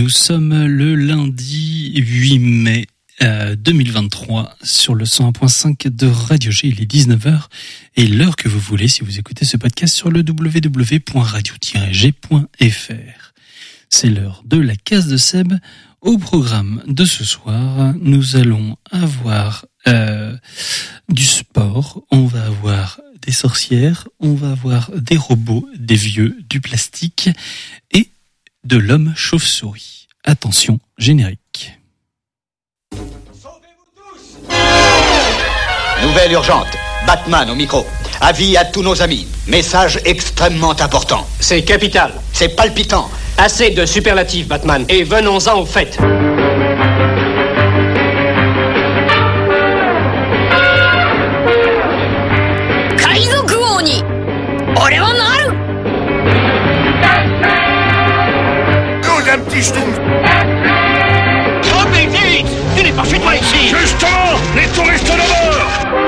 Nous sommes le lundi 8 mai 2023 sur le 101.5 de Radio G. Il est 19h et l'heure que vous voulez si vous écoutez ce podcast sur le www.radio-g.fr. C'est l'heure de la case de Seb. Au programme de ce soir, nous allons avoir du sport, on va avoir des sorcières, on va avoir des robots, des vieux, du plastique et de l'homme chauve-souris. Attention, générique. Nouvelle urgente. Batman au micro. Avis à tous nos amis. Message extrêmement important. C'est capital. C'est palpitant. Assez de superlatifs, Batman. Et venons-en au fait. Un petit schtroumpf. Oh mais vite, tu n'es pas chez toi ici. Justement, les touristes d'abord.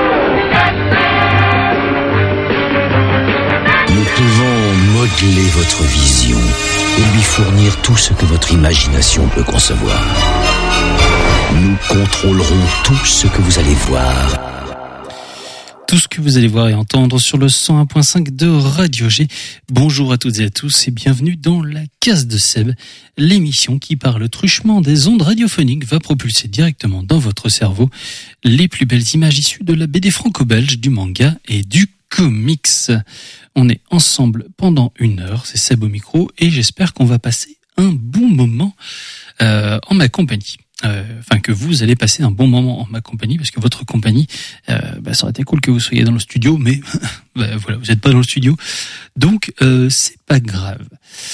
Nous pouvons modeler votre vision et lui fournir tout ce que votre imagination peut concevoir. Nous contrôlerons tout ce que vous allez voir. Tout ce que vous allez voir et entendre sur le 101.5 de Radio G. Bonjour à toutes et à tous et bienvenue dans la case de Seb, l'émission qui, par le truchement des ondes radiophoniques, va propulser directement dans votre cerveau les plus belles images issues de la BD franco-belge, du manga et du comics. On est ensemble pendant 1 heure, c'est Seb au micro et j'espère qu'on va passer un bon moment en ma compagnie. Que vous allez passer un bon moment en ma compagnie, parce que votre compagnie, ça aurait été cool que vous soyez dans le studio, mais voilà, vous n'êtes pas dans le studio, donc c'est pas grave.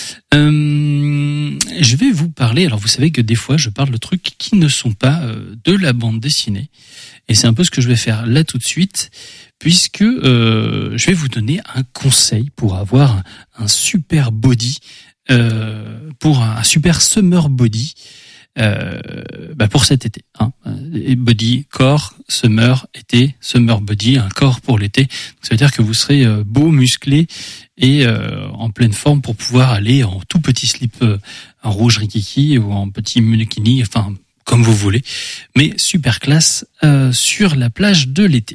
Je vais vous parler, alors vous savez que des fois je parle de trucs qui ne sont pas de la bande dessinée, et c'est un peu ce que je vais faire là tout de suite, puisque je vais vous donner un conseil pour avoir un super body, pour un super summer body, pour cet été, hein. Body, corps, summer, été, summer body, un corps pour l'été. Donc, ça veut dire que vous serez beau, musclé et en pleine forme pour pouvoir aller en tout petit slip en rouge rikiki ou en petit munekini, enfin comme vous voulez, mais super classe sur la plage de l'été.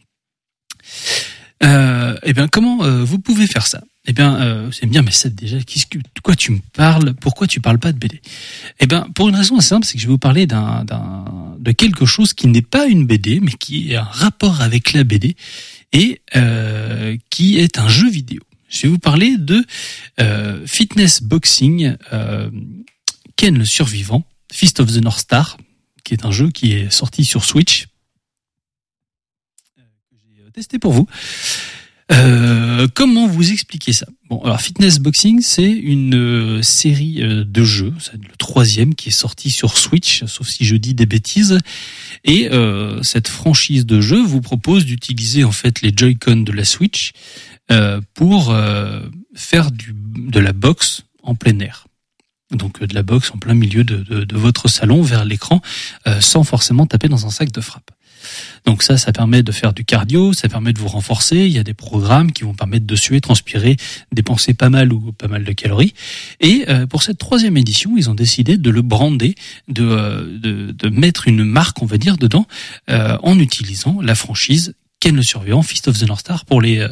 Comment vous pouvez faire ça? Vous allez me dire, mais c'est déjà, de quoi tu me parles? Pourquoi tu parles pas de BD? Pour une raison assez simple, c'est que je vais vous parler de quelque chose qui n'est pas une BD, mais qui est un rapport avec la BD et qui est un jeu vidéo. Je vais vous parler de Fitness Boxing, Ken le Survivant, Fist of the North Star, qui est un jeu qui est sorti sur Switch, que j'ai testé pour vous. Comment vous expliquer ça? Bon, alors Fitness Boxing, c'est une série de jeux, c'est le 3e qui est sorti sur Switch, sauf si je dis des bêtises. Et cette franchise de jeux vous propose d'utiliser en fait les Joy-Con de la Switch pour faire de la boxe en plein air. Donc de la boxe en plein milieu de votre salon vers l'écran, sans forcément taper dans un sac de frappe. Donc ça permet de faire du cardio, ça permet de vous renforcer. Il y a des programmes qui vont permettre de suer, transpirer, dépenser pas mal de calories. Et pour cette 3e édition, ils ont décidé de le brander, de mettre une marque, on va dire, dedans, en utilisant la franchise Ken le Survivant, Fist of the North Star pour les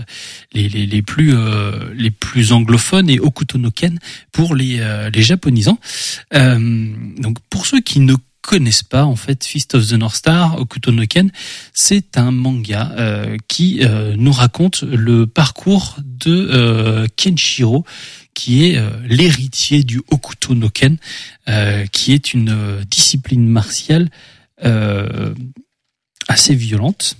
plus anglophones et Hokuto no Ken pour les japonisants. Donc pour ceux qui ne connaissent pas, en fait, Fist of the North Star, Hokuto no Ken, c'est un manga qui nous raconte le parcours de Kenshiro, qui est l'héritier du Hokuto no Ken, qui est une discipline martiale assez violente.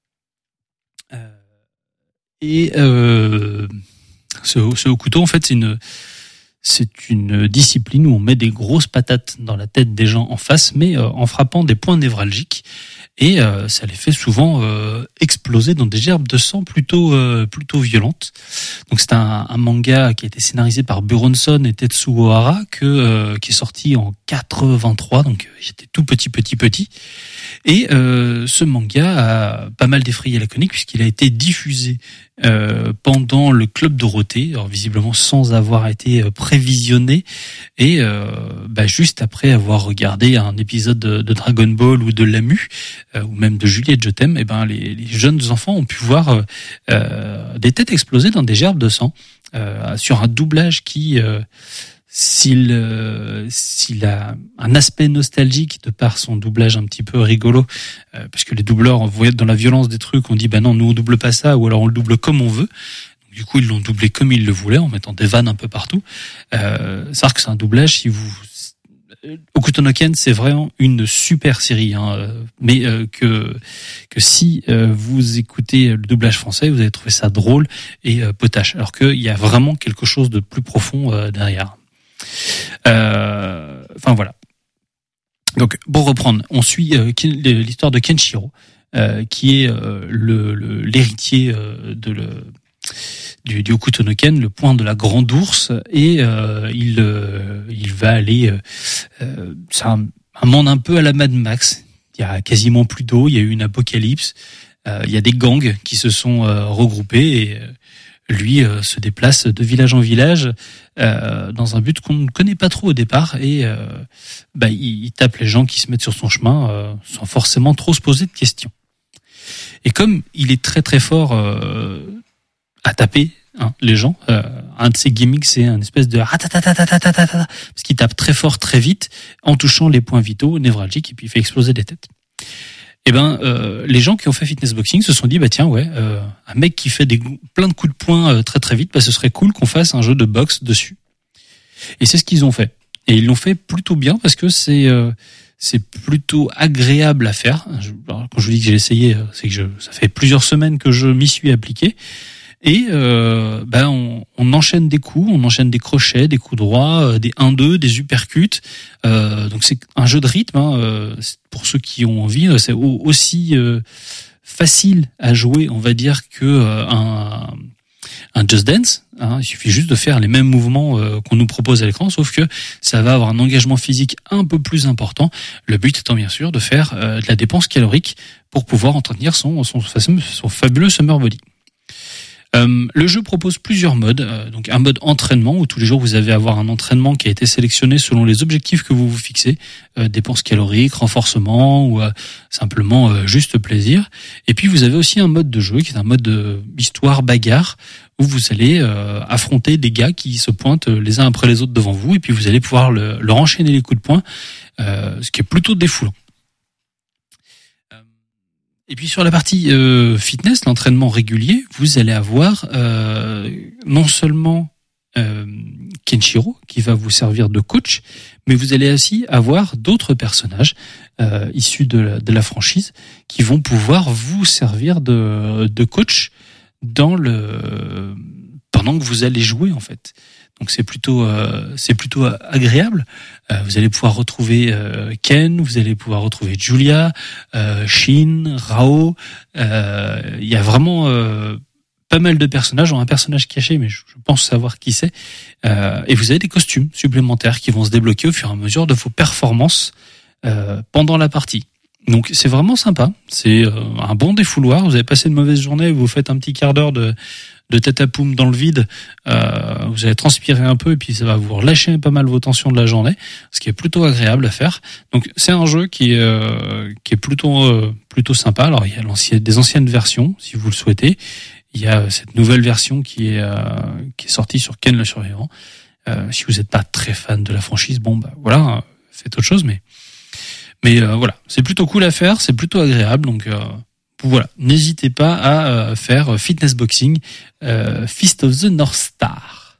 Ce Hokuto, en fait, c'est une discipline où on met des grosses patates dans la tête des gens en face, mais en frappant des points névralgiques. Et ça les fait souvent exploser dans des gerbes de sang plutôt violentes. Donc c'est un manga qui a été scénarisé par Buronson et Tetsuo Hara, qui est sorti en 83, donc j'étais tout petit. Et ce manga a pas mal défrayé la chronique puisqu'il a été diffusé pendant le Club Dorothée, alors visiblement sans avoir été visionné et juste après avoir regardé un épisode de Dragon Ball ou de Lamu ou même de Juliette je t'aime, les jeunes enfants ont pu voir des têtes exploser dans des gerbes de sang sur un doublage qui s'il a un aspect nostalgique de par son doublage un petit peu rigolo, parce que les doubleurs, on voit dans la violence des trucs, on dit non, nous on double pas ça, ou alors on le double comme on veut. Donc, du coup, ils l'ont doublé comme ils le voulaient, en mettant des vannes un peu partout. C'est-à-dire que c'est un doublage, si vous... Hokuto no Ken, c'est vraiment une super série, mais que si vous écoutez le doublage français, vous allez trouver ça drôle et potache, alors qu'il y a vraiment quelque chose de plus profond derrière. Voilà. Donc pour reprendre, on suit l'histoire de Kenshiro, qui est l'héritier du Hokuto no Ken, le point de la grande ours, et il va aller. C'est un monde un peu à la Mad Max. Il y a quasiment plus d'eau. Il y a eu une apocalypse. Il y a des gangs qui se sont regroupés et lui se déplace de village en village dans un but qu'on ne connaît pas trop au départ et il tape les gens qui se mettent sur son chemin sans forcément trop se poser de questions. Et comme il est très très fort à taper les gens, un de ses gimmicks c'est un espèce de parce qu'il tape très fort très vite en touchant les points vitaux névralgiques et puis il fait exploser des têtes. Les gens qui ont fait fitness boxing se sont dit un mec qui fait plein de coups de poing très très vite, ce serait cool qu'on fasse un jeu de boxe dessus. Et c'est ce qu'ils ont fait. Et ils l'ont fait plutôt bien parce que c'est plutôt agréable à faire. Quand je vous dis que j'ai essayé, c'est que ça fait plusieurs semaines que je m'y suis appliqué. Et on enchaîne des coups, on enchaîne des crochets, des coups droits, des 1-2, des uppercuts. Donc c'est un jeu de rythme. Pour ceux qui ont envie, c'est aussi facile à jouer, on va dire, que un Just Dance. Il suffit juste de faire les mêmes mouvements qu'on nous propose à l'écran, sauf que ça va avoir un engagement physique un peu plus important. Le but étant bien sûr de faire de la dépense calorique pour pouvoir entretenir son fabuleux summer body. Le jeu propose plusieurs modes, donc un mode entraînement où tous les jours vous allez avoir un entraînement qui a été sélectionné selon les objectifs que vous vous fixez, dépenses caloriques, renforcement ou simplement juste plaisir. Et puis vous avez aussi un mode de jeu qui est un mode de histoire bagarre où vous allez affronter des gars qui se pointent les uns après les autres devant vous et puis vous allez pouvoir leur enchaîner les coups de poing, ce qui est plutôt défoulant. Et puis sur la partie fitness, l'entraînement régulier, vous allez avoir non seulement Kenshiro qui va vous servir de coach, mais vous allez aussi avoir d'autres personnages issus de la franchise qui vont pouvoir vous servir de coach pendant que vous allez jouer en fait. Donc c'est plutôt agréable. Vous allez pouvoir retrouver Ken, vous allez pouvoir retrouver Julia, Shin, Rao. Il y a vraiment pas mal de personnages. Un personnage caché, mais je pense savoir qui c'est. Et vous avez des costumes supplémentaires qui vont se débloquer au fur et à mesure de vos performances pendant la partie. Donc c'est vraiment sympa. C'est un bon défouloir. Vous avez passé une mauvaise journée, vous faites un petit quart d'heure de tête à poum dans le vide, vous allez transpirer un peu et puis ça va vous relâcher pas mal vos tensions de la journée, ce qui est plutôt agréable à faire. Donc c'est un jeu qui est plutôt sympa. Alors il y a des anciennes versions si vous le souhaitez. Il y a cette nouvelle version qui est sortie sur Ken le Survivant. Si vous n'êtes pas très fan de la franchise, faites autre chose, mais voilà, c'est plutôt cool à faire, c'est plutôt agréable, donc voilà, n'hésitez pas à faire fitness boxing, Fist of the North Star.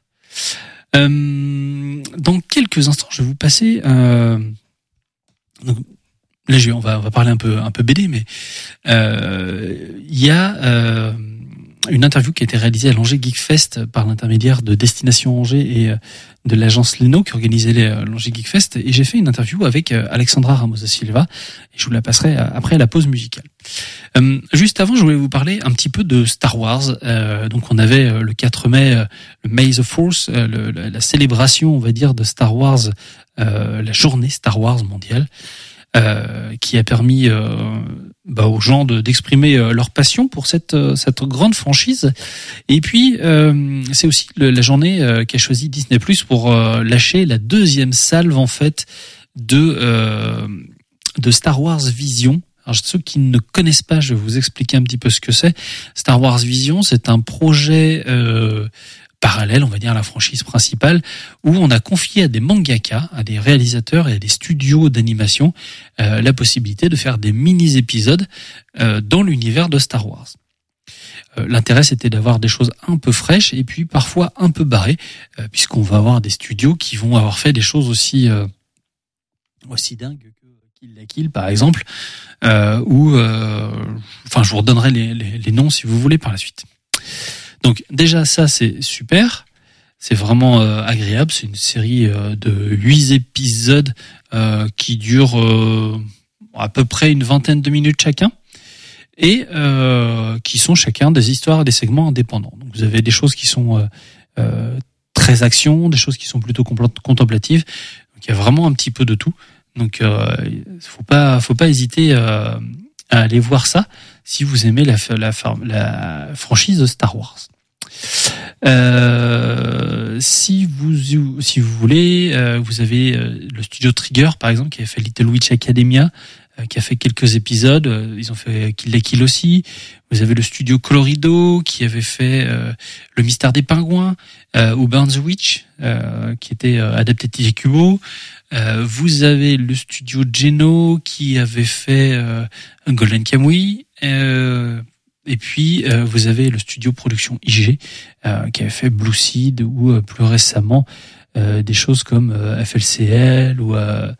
Dans quelques instants, je vais vous passer. Donc, là, on va parler un peu BD, mais il y a une interview qui a été réalisée à l'Angers Geek Fest par l'intermédiaire de Destination Angers et de l'agence Leno qui organisait l'Angers Geek Fest, et j'ai fait une interview avec Alexandra Ramos da Silva et je vous la passerai après la pause musicale. Juste avant, je voulais vous parler un petit peu de Star Wars. Donc on avait le 4 mai le May the Force, la célébration, on va dire, de Star Wars, la journée Star Wars mondiale, qui a permis aux gens d'exprimer leur passion pour cette grande franchise. Et puis c'est aussi la journée qu'a choisi Disney+ pour lâcher la deuxième salve en fait de Star Wars Vision. Alors, ceux qui ne connaissent pas, je vais vous expliquer un petit peu ce que c'est. Star Wars Vision, c'est un projet parallèle, on va dire, à la franchise principale, où on a confié à des mangaka, à des réalisateurs et à des studios d'animation la possibilité de faire des mini-épisodes dans l'univers de Star Wars. L'intérêt, c'était d'avoir des choses un peu fraîches et puis parfois un peu barrées, puisqu'on va avoir des studios qui vont avoir fait des choses aussi dingues que Kill la Kill, par exemple, je vous redonnerai les noms si vous voulez par la suite. Donc déjà ça c'est super, c'est vraiment agréable, c'est une série de 8 épisodes qui durent à peu près une vingtaine de minutes chacun et qui sont chacun des histoires et des segments indépendants. Donc vous avez des choses qui sont très action, des choses qui sont plutôt contemplatives, donc il y a vraiment un petit peu de tout. Donc faut pas hésiter à aller voir ça si vous aimez la franchise de Star Wars. Si vous voulez, vous avez le studio Trigger par exemple qui a fait Little Witch Academia, qui a fait quelques épisodes. Ils ont fait Kill la Kill aussi. Vous avez le studio Colorido qui avait fait Le Mystère des Pingouins ou Burn the Witch qui était adapté de TJ Kubo. Vous avez le studio Geno qui avait fait Golden Kamuy. Et puis vous avez le studio Production IG qui avait fait Blue Seed ou plus récemment des choses comme FLCL ou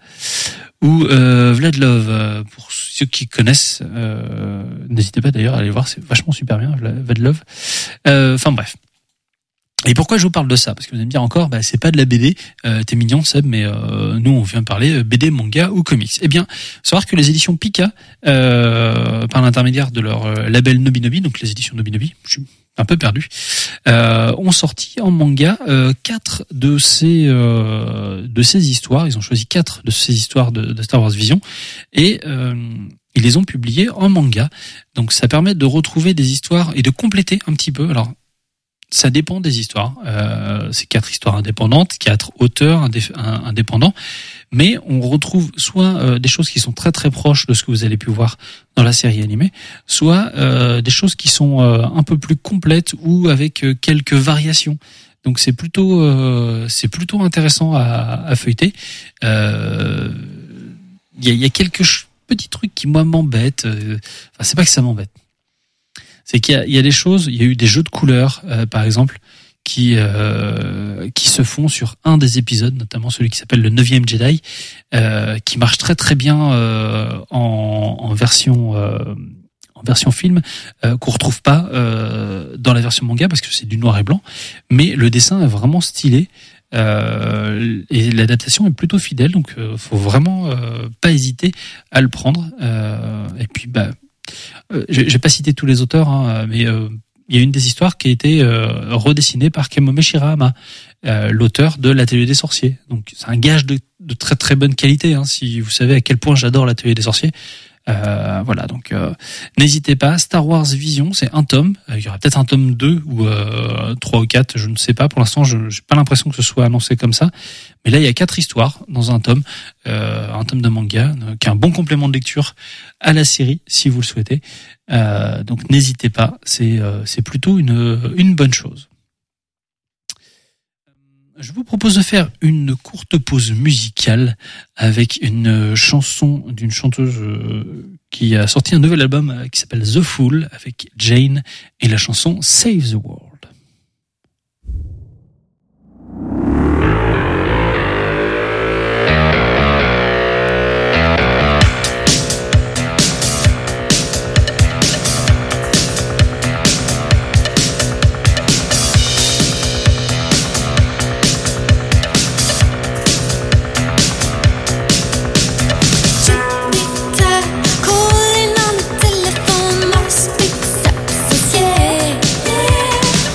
Vlad Love. Pour ceux qui connaissent, n'hésitez pas d'ailleurs à aller voir, c'est vachement super bien Vlad Love. Enfin bref. Et pourquoi je vous parle de ça? Parce que vous allez me dire encore, c'est pas de la BD, t'es mignon Seb, mais nous on vient parler BD, manga ou comics. Eh bien, savoir que les éditions Pika, par l'intermédiaire de leur label Nobinobi, donc les éditions Nobinobi, je suis un peu perdu, ont sorti en manga 4 de ces histoires. Ils ont choisi 4 de ces histoires de Star Wars Vision et ils les ont publiées en manga. Donc ça permet de retrouver des histoires et de compléter un petit peu. Alors ça dépend des histoires. C'est 4 histoires indépendantes, 4 auteurs indépendants, mais on retrouve soit des choses qui sont très très proches de ce que vous avez pu voir dans la série animée, soit des choses qui sont un peu plus complètes ou avec quelques variations. Donc c'est plutôt intéressant à feuilleter. Il y a quelques petits trucs qui moi m'embêtent. Enfin, c'est pas que ça m'embête. C'est qu'il y a des choses, il y a eu des jeux de couleurs, par exemple, qui se font sur un des épisodes, notamment celui qui s'appelle le 9e Jedi, qui marche très très bien en version film, qu'on retrouve pas dans la version manga parce que c'est du noir et blanc, mais le dessin est vraiment stylé. Et l'adaptation est plutôt fidèle, donc faut vraiment pas hésiter à le prendre. Et puis j'ai pas cité tous les auteurs, mais il y a une des histoires qui a été redessinée par Kamome Shirahama, l'auteur de l'Atelier des Sorciers. Donc c'est un gage de très très bonne qualité, si vous savez à quel point j'adore l'Atelier des Sorciers. Voilà, donc n'hésitez pas. Star Wars Vision, c'est un tome. Il y aura peut-être un tome 2 ou 3 ou 4, je ne sais pas. Pour l'instant, je n'ai pas l'impression que ce soit annoncé comme ça. Mais là, il y a 4 histoires dans un tome de manga, qui est un bon complément de lecture à la série, si vous le souhaitez. Donc n'hésitez pas, c'est plutôt une bonne chose. Je vous propose de faire une courte pause musicale avec une chanson d'une chanteuse qui a sorti un nouvel album qui s'appelle The Fool avec Jane et la chanson Save the World. Calling on the telephone, must be success, yeah.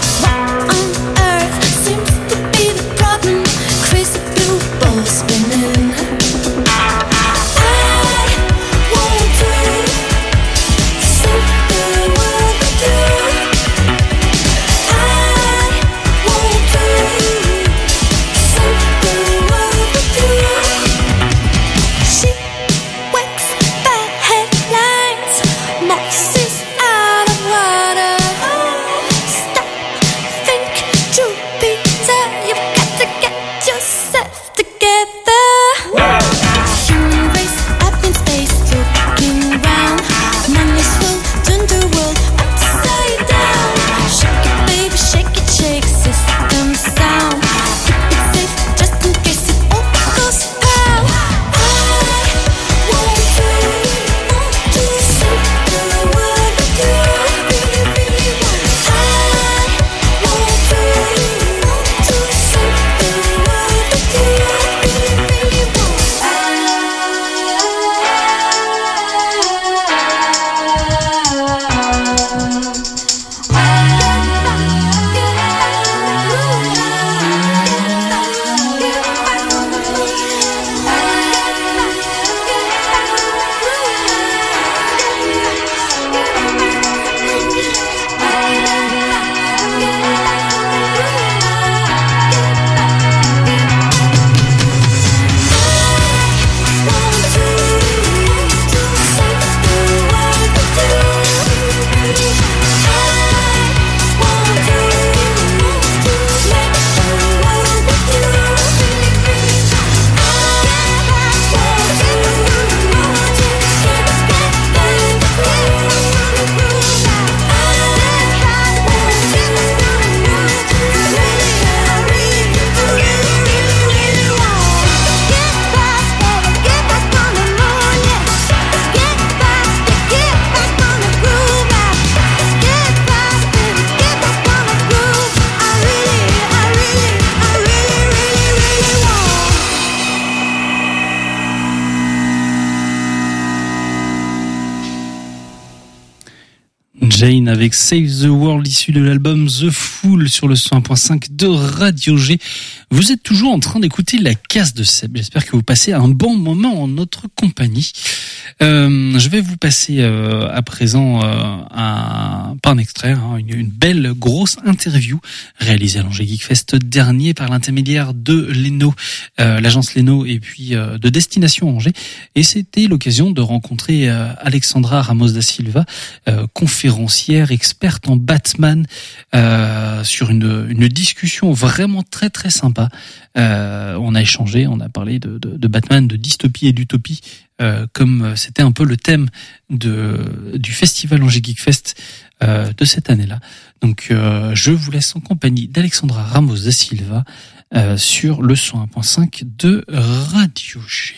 Jane avec Save the World, issu de l'album The Fool sur le 101.5 de Radio G. Vous êtes toujours en train d'écouter la case de Seb. J'espère que vous passez un bon moment en notre compagnie. Je vais vous passer à présent pas un extrait, une belle grosse interview réalisée à l'Angers Geekfest dernier par l'intermédiaire de Leno, l'agence Leno et puis de Destination Angers. Et c'était l'occasion de rencontrer Alexandra Ramos da Silva, conférencière, experte en Batman, sur une discussion vraiment très très sympa. On a échangé, on a parlé de Batman, de dystopie et d'utopie, comme c'était un peu le thème du festival Angers Geekfest de cette année-là. Donc je vous laisse en compagnie d'Alexandra Ramos da Silva sur le 101.5 de Radio G.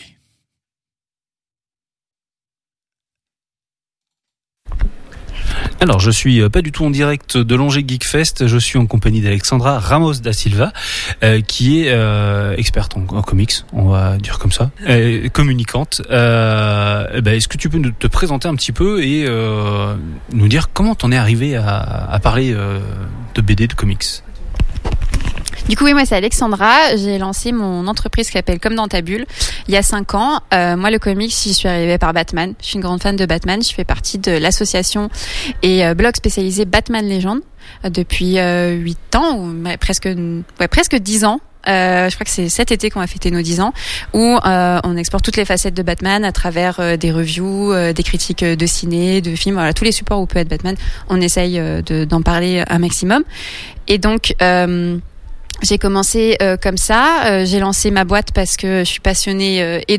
Alors, je suis pas du tout en direct de l'Angers Geekfest, je suis en compagnie d'Alexandra Ramos da Silva, qui est experte en comics, on va dire comme ça, communicante. Est-ce que tu peux te présenter un petit peu et nous dire comment t'en es arrivé à parler de BD, de comics? Du coup, oui, moi, c'est Alexandra. J'ai lancé mon entreprise qui s'appelle Comme dans ta bulle il y a 5 ans. Moi, le comics, j'y suis arrivée par Batman. Je suis une grande fan de Batman. Je fais partie de l'association et blog spécialisé Batman Legend depuis 8 ans, ou presque 10 ans. Je crois que c'est cet été qu'on va fêter nos 10 ans, où on explore toutes les facettes de Batman à travers des reviews, des critiques de ciné, de films, voilà, tous les supports où peut être Batman. On essaye d'en parler un maximum. Et donc j'ai commencé comme ça. J'ai lancé ma boîte parce que je suis passionnée et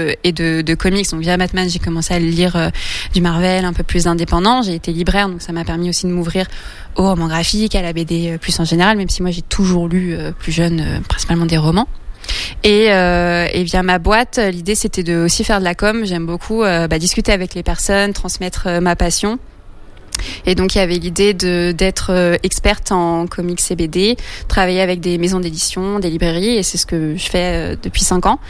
de comics. Donc via Batman, j'ai commencé à lire du Marvel, un peu plus indépendant. J'ai été libraire, donc ça m'a permis aussi de m'ouvrir au roman graphique, à la BD plus en général, même si moi j'ai toujours lu plus jeune principalement des romans. Et via ma boîte, l'idée c'était de aussi faire de la com. J'aime beaucoup discuter avec les personnes, transmettre ma passion. Et donc il y avait l'idée d'être experte en comics et BD, travailler avec des maisons d'édition, des librairies, et c'est ce que je fais depuis 5 ans,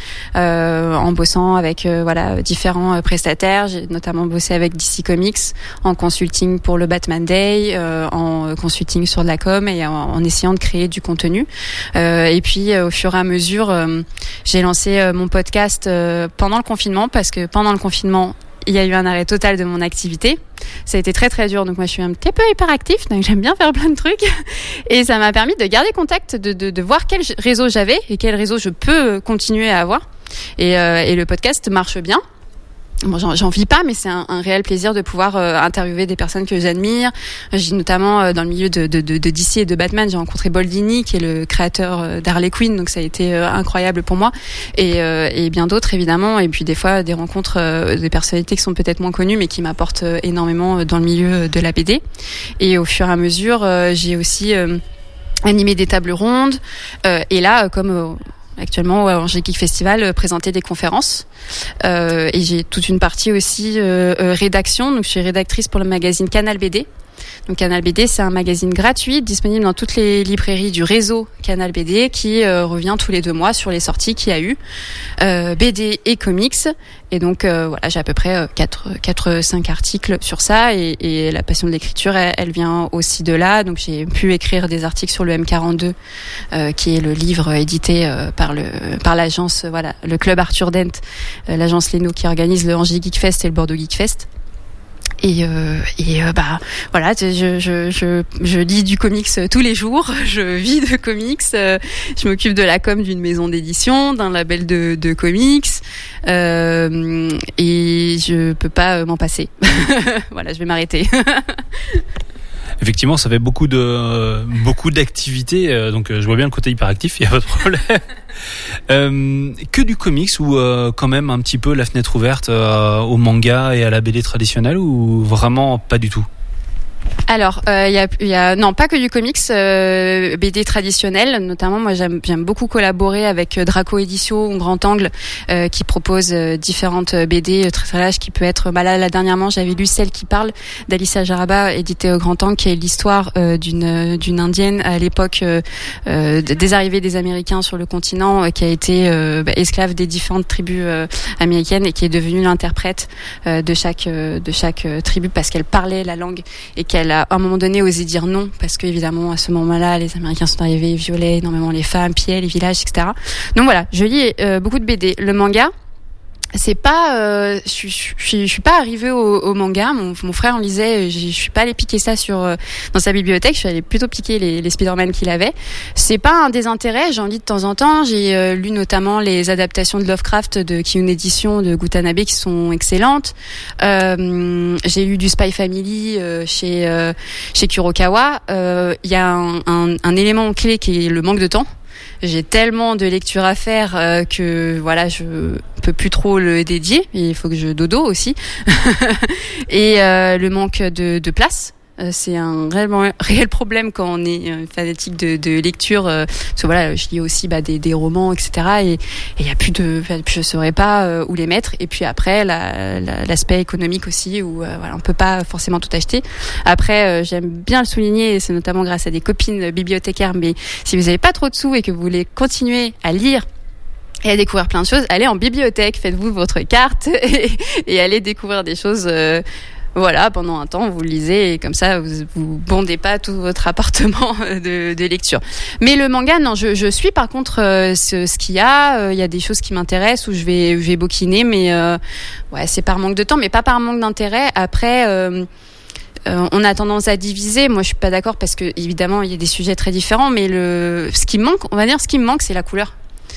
en bossant avec différents prestataires. J'ai notamment bossé avec DC Comics en consulting pour le Batman Day, en consulting sur de la com et en essayant de créer du contenu. Et puis au fur et à mesure, j'ai lancé mon podcast pendant le confinement, parce que pendant le confinement, il y a eu un arrêt total de mon activité. Ça a été très très dur, donc moi je suis un petit peu hyperactif, donc j'aime bien faire plein de trucs. Et ça m'a permis de garder contact, de voir quel réseau j'avais et quel réseau je peux continuer à avoir. Et le podcast marche bien. Bon, j'en vis pas, mais c'est un réel plaisir de pouvoir interviewer des personnes que j'admire. J'ai notamment dans le milieu de DC et de Batman, j'ai rencontré Boldini, qui est le créateur d'Harley Quinn, donc ça a été incroyable pour moi, et bien d'autres évidemment. Et puis des fois des rencontres des personnalités qui sont peut-être moins connues, mais qui m'apportent énormément dans le milieu de la BD. Et au fur et à mesure, j'ai aussi animé des tables rondes, et là comme actuellement au Angers Geek Festival, présenter des conférences, et j'ai toute une partie aussi rédaction. Donc je suis rédactrice pour le magazine Canal BD. Donc Canal BD, c'est un magazine gratuit disponible dans toutes les librairies du réseau Canal BD, qui revient tous les 2 mois sur les sorties qu'il y a eu, BD et comics. Et donc j'ai à peu près 4-5 articles sur ça, et la passion de l'écriture, elle vient aussi de là. Donc j'ai pu écrire des articles sur le M42, qui est le livre édité par l'agence, le club Arthur Dent, l'agence Leno, qui organise le Angers Geekfest et le Bordeaux Geekfest. Je lis du comics tous les jours, je vis de comics, je m'occupe de la com d'une maison d'édition, d'un label de comics, et je peux pas m'en passer. Voilà, je vais m'arrêter. Effectivement, ça fait beaucoup d'activités, donc je vois bien le côté hyperactif, il y a pas de problème. Que du comics, ou quand même un petit peu la fenêtre ouverte au manga et à la BD traditionnelle, ou vraiment pas du tout? Alors, il y a non pas que du comics, BD traditionnel. Notamment, moi, j'aime beaucoup collaborer avec Draco Édition ou Grand Angle, qui propose différentes BD très larges, qui peut être. Là, dernièrement, j'avais lu Celle qui parle d'Alicia Jaraba, éditée au Grand Angle, qui est l'histoire d'une indienne à l'époque des arrivées des Américains sur le continent, qui a été esclave des différentes tribus américaines et qui est devenue l'interprète de chaque tribu parce qu'elle parlait la langue et qu'elle a à un moment donné osé dire non parce que évidemment à ce moment-là les Américains sont arrivés et violaient énormément les femmes, pillaient les villages, etc. Donc voilà, je lis beaucoup de BD. Le manga, c'est pas je suis pas arrivée au manga. Mon frère en lisait, je suis pas allée piquer ça dans sa bibliothèque, je suis allée plutôt piquer les Spider-Man qu'il avait. C'est pas un désintérêt, j'en lis de temps en temps. J'ai lu notamment les adaptations de Lovecraft de Kiyun Edition de Gutanabe qui sont excellentes. J'ai lu du Spy Family chez Kurokawa. Il y a un élément clé qui est le manque de temps. J'ai tellement de lectures à faire que voilà, je peux plus trop le dédier. Il faut que je dodo aussi. Et le manque de place. C'est un réel problème quand on est fanatique de lecture. Parce que voilà, je lis aussi des romans, etc. Et il y a plus je saurais pas où les mettre. Et puis après, l'aspect économique aussi, où voilà, on peut pas forcément tout acheter. Après, j'aime bien le souligner, et c'est notamment grâce à des copines bibliothécaires. Mais si vous avez pas trop de sous et que vous voulez continuer à lire et à découvrir plein de choses, allez en bibliothèque, faites-vous votre carte et allez découvrir des choses. Voilà, pendant un temps, vous lisez et comme ça, vous bondez pas tout votre appartement de lecture. Mais le manga, non, je suis par contre ce qu'il y a. Il y a des choses qui m'intéressent où je vais bouquiner, mais ouais, c'est par manque de temps, mais pas par manque d'intérêt. Après. On a tendance à diviser. Moi, je suis pas d'accord parce que évidemment, il y a des sujets très différents, mais ce qui me manque, c'est la couleur.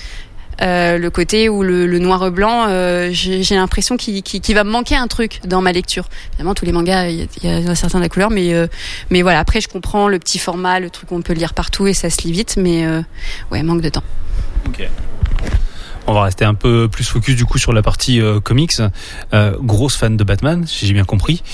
Le côté où le noir et blanc, j'ai l'impression qu'il va me manquer un truc dans ma lecture. Évidemment, tous les mangas, il y a certains de la couleur, mais voilà. Après, je comprends le petit format, le truc qu'on peut lire partout et ça se lit vite, mais ouais, manque de temps. Ok. On va rester un peu plus focus du coup sur la partie comics. Grosse fan de Batman, si j'ai bien compris.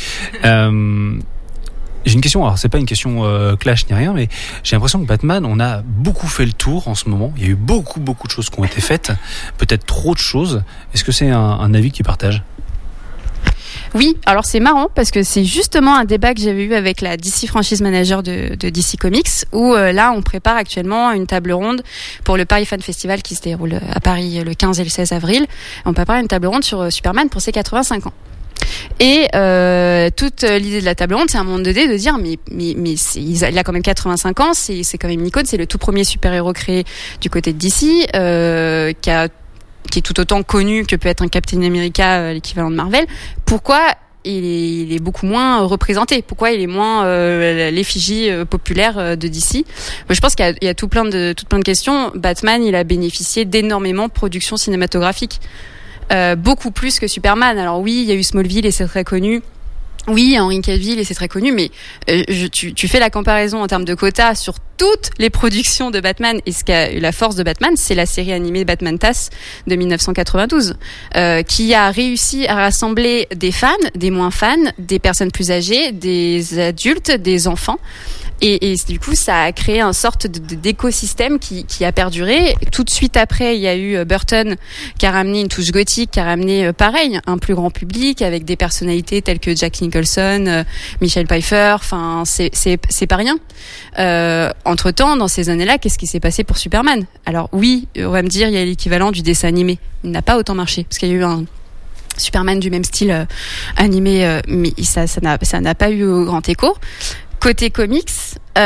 J'ai une question, alors c'est pas une question clash ni rien, mais j'ai l'impression que Batman, on a beaucoup fait le tour en ce moment. Il y a eu beaucoup de choses qui ont été faites, peut-être trop de choses. Est-ce que c'est un avis que tu partages ? Oui, alors c'est marrant parce que c'est justement un débat que j'avais eu avec la DC Franchise Manager de DC Comics où là on prépare actuellement une table ronde pour le Paris Fan Festival qui se déroule à Paris le 15 et le 16 avril. On prépare une table ronde sur Superman pour ses 85 ans. Et toute l'idée de la table ronde, c'est à un moment donné de dire mais il a quand même 85 ans, c'est quand même une icône, c'est le tout premier super-héros créé du côté de DC qui est tout autant connu que peut être un Captain America, l'équivalent de Marvel. Pourquoi il est beaucoup moins représenté? Pourquoi il est moins l'effigie populaire de DC? Je pense qu'il y a tout plein de questions. Batman, il a bénéficié d'énormément de productions cinématographiques. Beaucoup plus que Superman. Alors oui, il y a eu Smallville et c'est très connu. Oui, Henry Cavill et c'est très connu, mais tu fais la comparaison en termes de quotas sur toutes les productions de Batman et ce qu'a eu la force de Batman, c'est la série animée Batman TAS de 1992 qui a réussi à rassembler des fans, des moins fans, des personnes plus âgées, des adultes, des enfants. Et du coup, ça a créé une sorte d'écosystème qui a perduré. Tout de suite après, il y a eu Burton qui a ramené une touche gothique, qui a ramené pareil un plus grand public avec des personnalités telles que Jack Nicholson, Michelle Pfeiffer. Enfin, c'est pas rien. Entre-temps, dans ces années-là, qu'est-ce qui s'est passé pour Superman? Alors oui, on va me dire, il y a l'équivalent du dessin animé. Il n'a pas autant marché parce qu'il y a eu un Superman du même style animé, mais ça n'a pas eu grand écho. Côté comics, on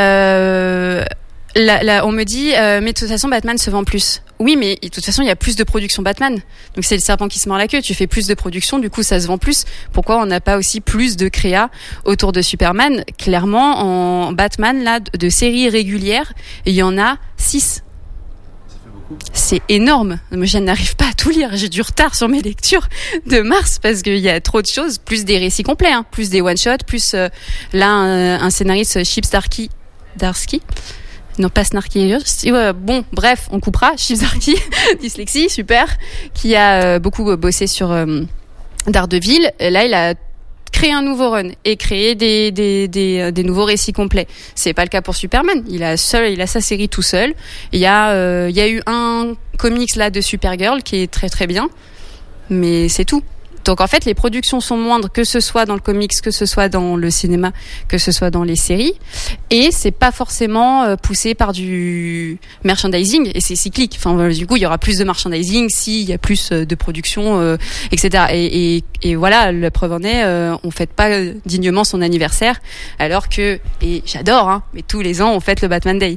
me dit, mais de toute façon, Batman se vend plus. Oui, mais de toute façon, il y a plus de production Batman. Donc c'est le serpent qui se mord la queue. Tu fais plus de production, du coup, ça se vend plus. Pourquoi on n'a pas aussi plus de créa autour de Superman? Clairement, en Batman, là, de séries régulières, il y en a 6. C'est énorme. Moi, je n'arrive pas à tout lire. J'ai du retard sur mes lectures de mars parce qu'il y a trop de choses, plus des récits complets, hein, plus des one-shots, plus là un scénariste Chip Zdarsky. Non, pas Snarky. Bon, bref, on coupera. Chip Zdarsky, dyslexie, super, qui a beaucoup bossé sur Daredevil. Là, il a créer un nouveau run et créer des nouveaux récits complets. C'est pas le cas pour Superman. Il a sa série tout seul. Il y a eu un comics là de Supergirl qui est très très bien, mais c'est tout. Donc en fait, les productions sont moindres, que ce soit dans le comics, que ce soit dans le cinéma, que ce soit dans les séries, et c'est pas forcément poussé par du merchandising, et c'est cyclique. Enfin, du coup, il y aura plus de merchandising s'il y a plus de production, etc. Et voilà, la preuve en est, on fête pas dignement son anniversaire, alors que, et j'adore, hein, mais tous les ans on fête le Batman Day.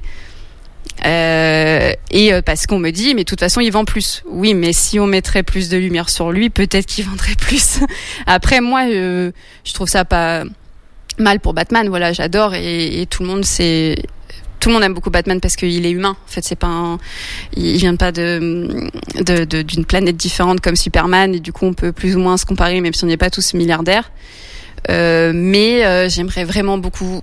Parce qu'on me dit mais de toute façon il vend plus. Oui, mais si on mettrait plus de lumière sur lui, peut-être qu'il vendrait plus. Après moi je trouve ça pas mal pour Batman, voilà, j'adore et tout le monde aime beaucoup Batman parce qu'il est humain. En fait, c'est pas il vient pas d'une planète différente comme Superman et du coup on peut plus ou moins se comparer même si on n'est pas tous milliardaires. Mais j'aimerais vraiment beaucoup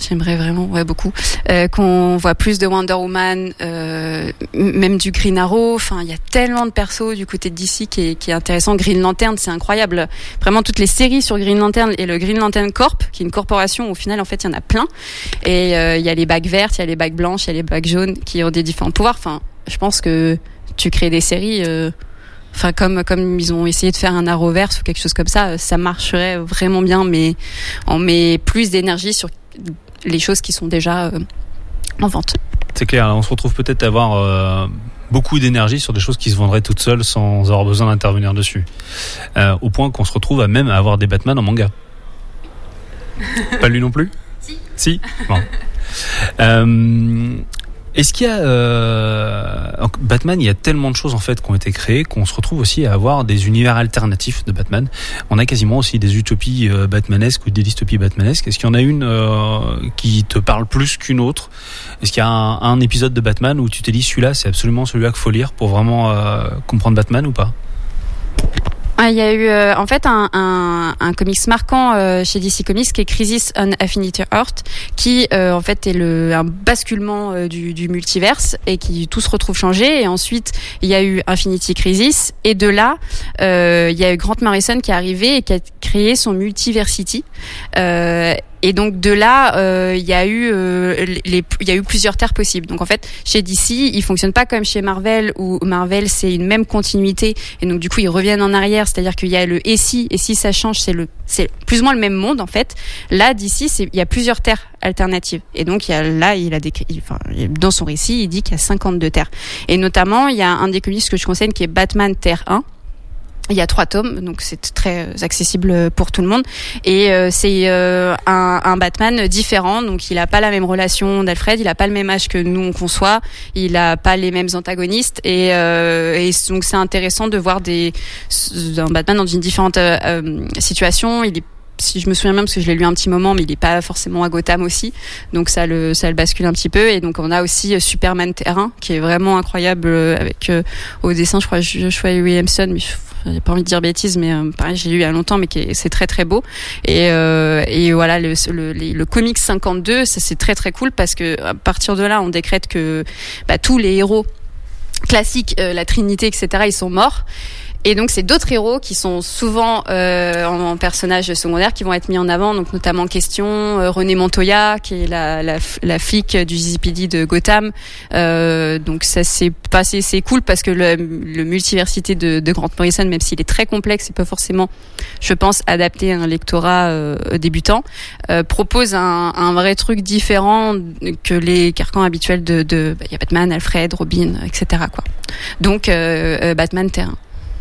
qu'on voit plus de Wonder Woman, même du Green Arrow. Enfin, il y a tellement de persos du côté de DC qui est intéressant. Green Lantern, c'est incroyable. Vraiment, toutes les séries sur Green Lantern et le Green Lantern Corp, qui est une corporation. Au final, en fait, il y en a plein. Et il y a les bagues vertes, il y a les bagues blanches, il y a les bagues jaunes qui ont des différents pouvoirs. Enfin, je pense que tu crées des séries. Enfin, comme ils ont essayé de faire un Arrowverse ou quelque chose comme ça marcherait vraiment bien. Mais on met plus d'énergie sur les choses qui sont déjà en vente. C'est clair, on se retrouve peut-être à avoir beaucoup d'énergie sur des choses qui se vendraient toutes seules sans avoir besoin d'intervenir dessus. Au point qu'on se retrouve à même avoir des Batman en manga. Pas lu non plus ? Si. Bon. Est-ce qu'il y a Batman, il y a tellement de choses en fait qui ont été créées qu'on se retrouve aussi à avoir des univers alternatifs de Batman. On a quasiment aussi des utopies batmanesques ou des dystopies batmanesques. Est-ce qu'il y en a une qui te parle plus qu'une autre ? Est-ce qu'il y a un épisode de Batman où tu t'es dit celui-là, c'est absolument celui-là qu'il faut lire pour vraiment comprendre Batman ou pas ? Il y a eu en fait un comics marquant chez DC Comics qui est Crisis on Infinite Earth, qui en fait est un basculement du multiverse et qui tout se retrouve changé. Et ensuite il y a eu Infinity Crisis et de là il y a eu Grant Morrison qui est arrivé et qui a créé son Multiversity. Et donc de là, il y a eu plusieurs terres possibles. Donc en fait, chez DC, ils fonctionnent pas comme chez Marvel où Marvel c'est une même continuité et donc du coup ils reviennent en arrière, c'est-à-dire qu'il y a le et si ça change, c'est plus ou moins le même monde en fait. Là DC, il y a plusieurs terres alternatives et donc dans son récit, il dit qu'il y a 52 terres. Et notamment, il y a un des comics que je conseille qui est Batman Terre 1. Il y a 3 tomes, donc c'est très accessible pour tout le monde. Et c'est un Batman différent, donc il a pas la même relation d'Alfred, il a pas le même âge que nous on conçoit, il a pas les mêmes antagonistes, et donc c'est intéressant de voir un Batman dans une différente situation. Il est, si je me souviens même, parce que je l'ai lu un petit moment, mais il est pas forcément à Gotham aussi, donc ça le bascule un petit peu. Et donc on a aussi Superman Terrain qui est vraiment incroyable avec au dessin je crois Joshua Williamson, mais j'ai pas envie de dire bêtises, mais pareil, j'ai lu il y a longtemps, mais c'est très très beau. Et voilà, le comics 52, ça c'est très très cool parce que à partir de là, on décrète que tous les héros classiques, la Trinité, etc., ils sont morts. Et donc c'est d'autres héros qui sont souvent en personnages secondaires qui vont être mis en avant, donc notamment question Renée Montoya qui est la flic du GCPD de Gotham. Donc ça c'est cool parce que le multiversité de Grant Morrison, même s'il est très complexe, c'est pas forcément, je pense, adapté à un lectorat débutant, propose un vrai truc différent que les carcans habituels de y a Batman, Alfred, Robin, etc. quoi. Donc Batman Terrain.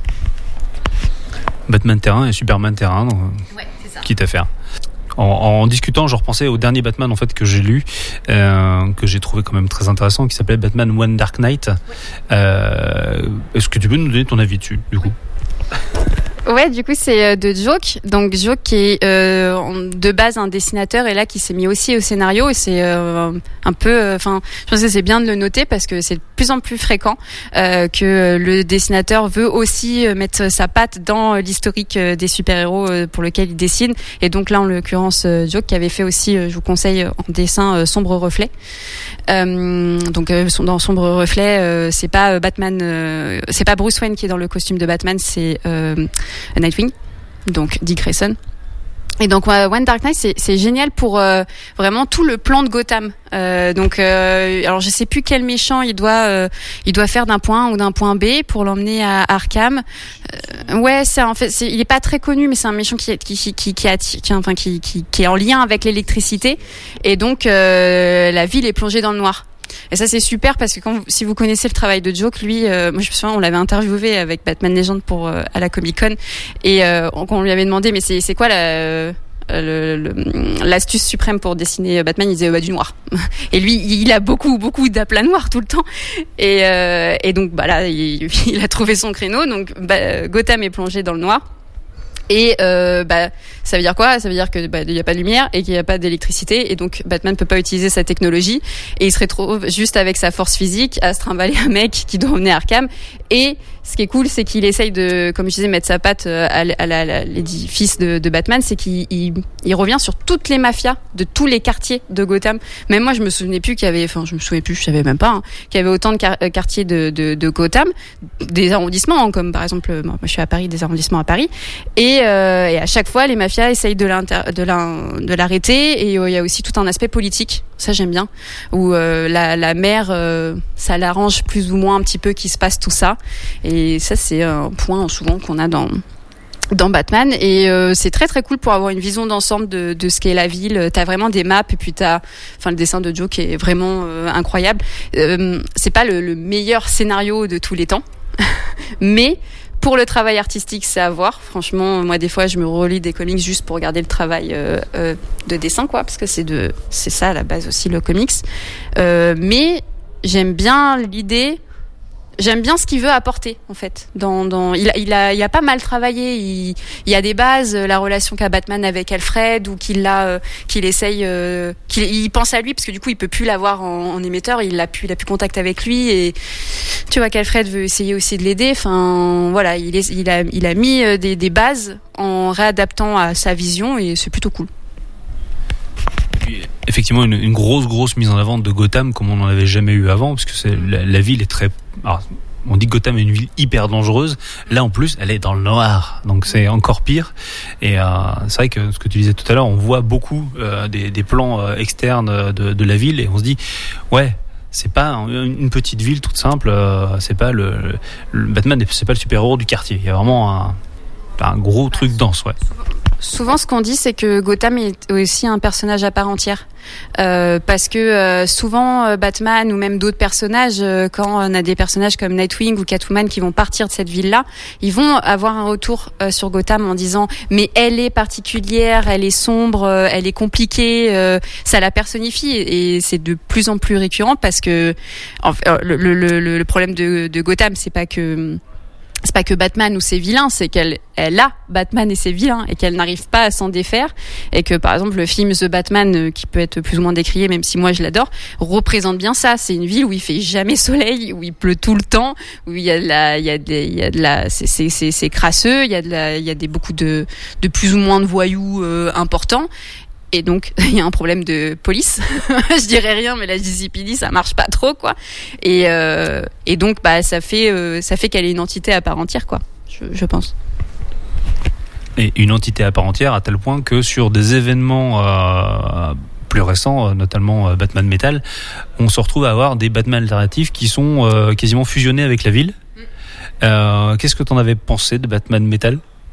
Batman Terrain et Superman Terrain, donc, ouais, c'est ça. Quitte à faire. En discutant, je repensais au dernier Batman en fait que j'ai lu, que j'ai trouvé quand même très intéressant, qui s'appelait Batman One Dark Knight. Ouais. Est-ce que tu peux nous donner ton avis dessus, du coup ? Ouais, du coup c'est de Joke. Donc Joke qui est de base un dessinateur et là qui s'est mis aussi au scénario et c'est un peu, enfin, je pense que c'est bien de le noter parce que c'est de plus en plus fréquent que le dessinateur veut aussi mettre sa patte dans l'historique des super-héros pour lequel il dessine. Et donc là en l'occurrence Joke qui avait fait aussi, je vous conseille en dessin Sombre Reflet. Donc dans Sombre Reflet, c'est pas Batman, c'est pas Bruce Wayne qui est dans le costume de Batman, c'est Nightwing, donc Dick Grayson. Et donc One Dark Knight c'est génial pour vraiment tout le plan de Gotham. Alors je sais plus quel méchant il doit faire d'un point A ou d'un point B pour l'emmener à Arkham. Il est pas très connu, mais c'est un méchant qui est en lien avec l'électricité, et donc la ville est plongée dans le noir. Et ça c'est super parce que si vous connaissez le travail de Joke, lui, moi je me souviens, on l'avait interviewé avec Batman Legend à la Comic Con, et on lui avait demandé mais c'est quoi l'astuce suprême pour dessiner Batman, il disait du noir. Et lui, il a beaucoup d'aplats noirs tout le temps. Et donc là, il a trouvé son créneau. Donc Gotham est plongé dans le noir. Et ça veut dire quoi ? Ça veut dire que il y a pas de lumière et qu'il y a pas d'électricité, et donc Batman peut pas utiliser sa technologie, et il se retrouve juste avec sa force physique à se trimballer un mec qui doit emmener Arkham. Et ce qui est cool, c'est qu'il essaye de, comme je disais, mettre sa patte à l'édifice de Batman, c'est qu'il revient sur toutes les mafias de tous les quartiers de Gotham. Même moi, je me souvenais plus, je savais même pas qu'il y avait autant de quartiers de Gotham, des arrondissements, comme par exemple, moi je suis à Paris, des arrondissements à Paris, et à chaque fois les mafias essayent de l'arrêter, et il y a aussi tout un aspect politique, ça j'aime bien, où la maire, ça l'arrange plus ou moins un petit peu qu'il se passe tout ça, et ça c'est un point souvent qu'on a dans Batman, et c'est très très cool pour avoir une vision d'ensemble de ce qu'est la ville. T'as vraiment des maps, et puis le dessin de Joe qui est vraiment incroyable. C'est pas le meilleur scénario de tous les temps, mais pour le travail artistique, c'est à voir. Franchement, moi, des fois, je me relis des comics juste pour regarder le travail de dessin, quoi, parce que c'est ça à la base aussi, le comics. Mais j'aime bien l'idée. J'aime bien ce qu'il veut apporter, en fait. Il a pas mal travaillé. Il y a des bases, la relation qu'a Batman avec Alfred, ou qu'il essaye, il pense à lui, parce que du coup, il peut plus l'avoir en émetteur. Il a plus contact avec lui, et tu vois qu'Alfred veut essayer aussi de l'aider. Enfin, voilà, il a mis des bases en réadaptant à sa vision, et c'est plutôt cool. Effectivement, une grosse mise en avant de Gotham comme on n'en avait jamais eu avant, parce que la ville est très... Alors, on dit que Gotham est une ville hyper dangereuse. Là, en plus, elle est dans le noir, donc c'est encore pire. Et c'est vrai que ce que tu disais tout à l'heure, on voit beaucoup des plans externes de la ville, et on se dit, ouais, c'est pas une petite ville toute simple. C'est pas le Batman, c'est pas le super-héros du quartier. Il y a vraiment un gros truc dense, ouais. Souvent, ce qu'on dit, c'est que Gotham est aussi un personnage à part entière, parce que souvent Batman ou même d'autres personnages, quand on a des personnages comme Nightwing ou Catwoman qui vont partir de cette ville-là, ils vont avoir un retour sur Gotham en disant mais elle est particulière, elle est sombre, elle est compliquée, ça la personnifie, et c'est de plus en plus récurrent, parce que le problème de Gotham, c'est pas que Batman ou ses vilains, c'est qu'elle a Batman et ses vilains, et qu'elle n'arrive pas à s'en défaire, et que par exemple le film The Batman, qui peut être plus ou moins décrié, même si moi je l'adore, représente bien ça. C'est une ville où il fait jamais soleil, où il pleut tout le temps, où il y a c'est crasseux, il y a beaucoup de plus ou moins de voyous importants. Et donc il y a un problème de police. Je dirais rien, mais la GCPD ça marche pas trop, quoi. Et donc ça fait qu'elle est une entité à part entière, quoi. Je pense. Et une entité à part entière, à tel point que sur des événements plus récents, notamment Batman Metal, on se retrouve à avoir des Batman alternatifs qui sont quasiment fusionnés avec la ville. Qu'est-ce que t'en avais pensé de Batman Metal ?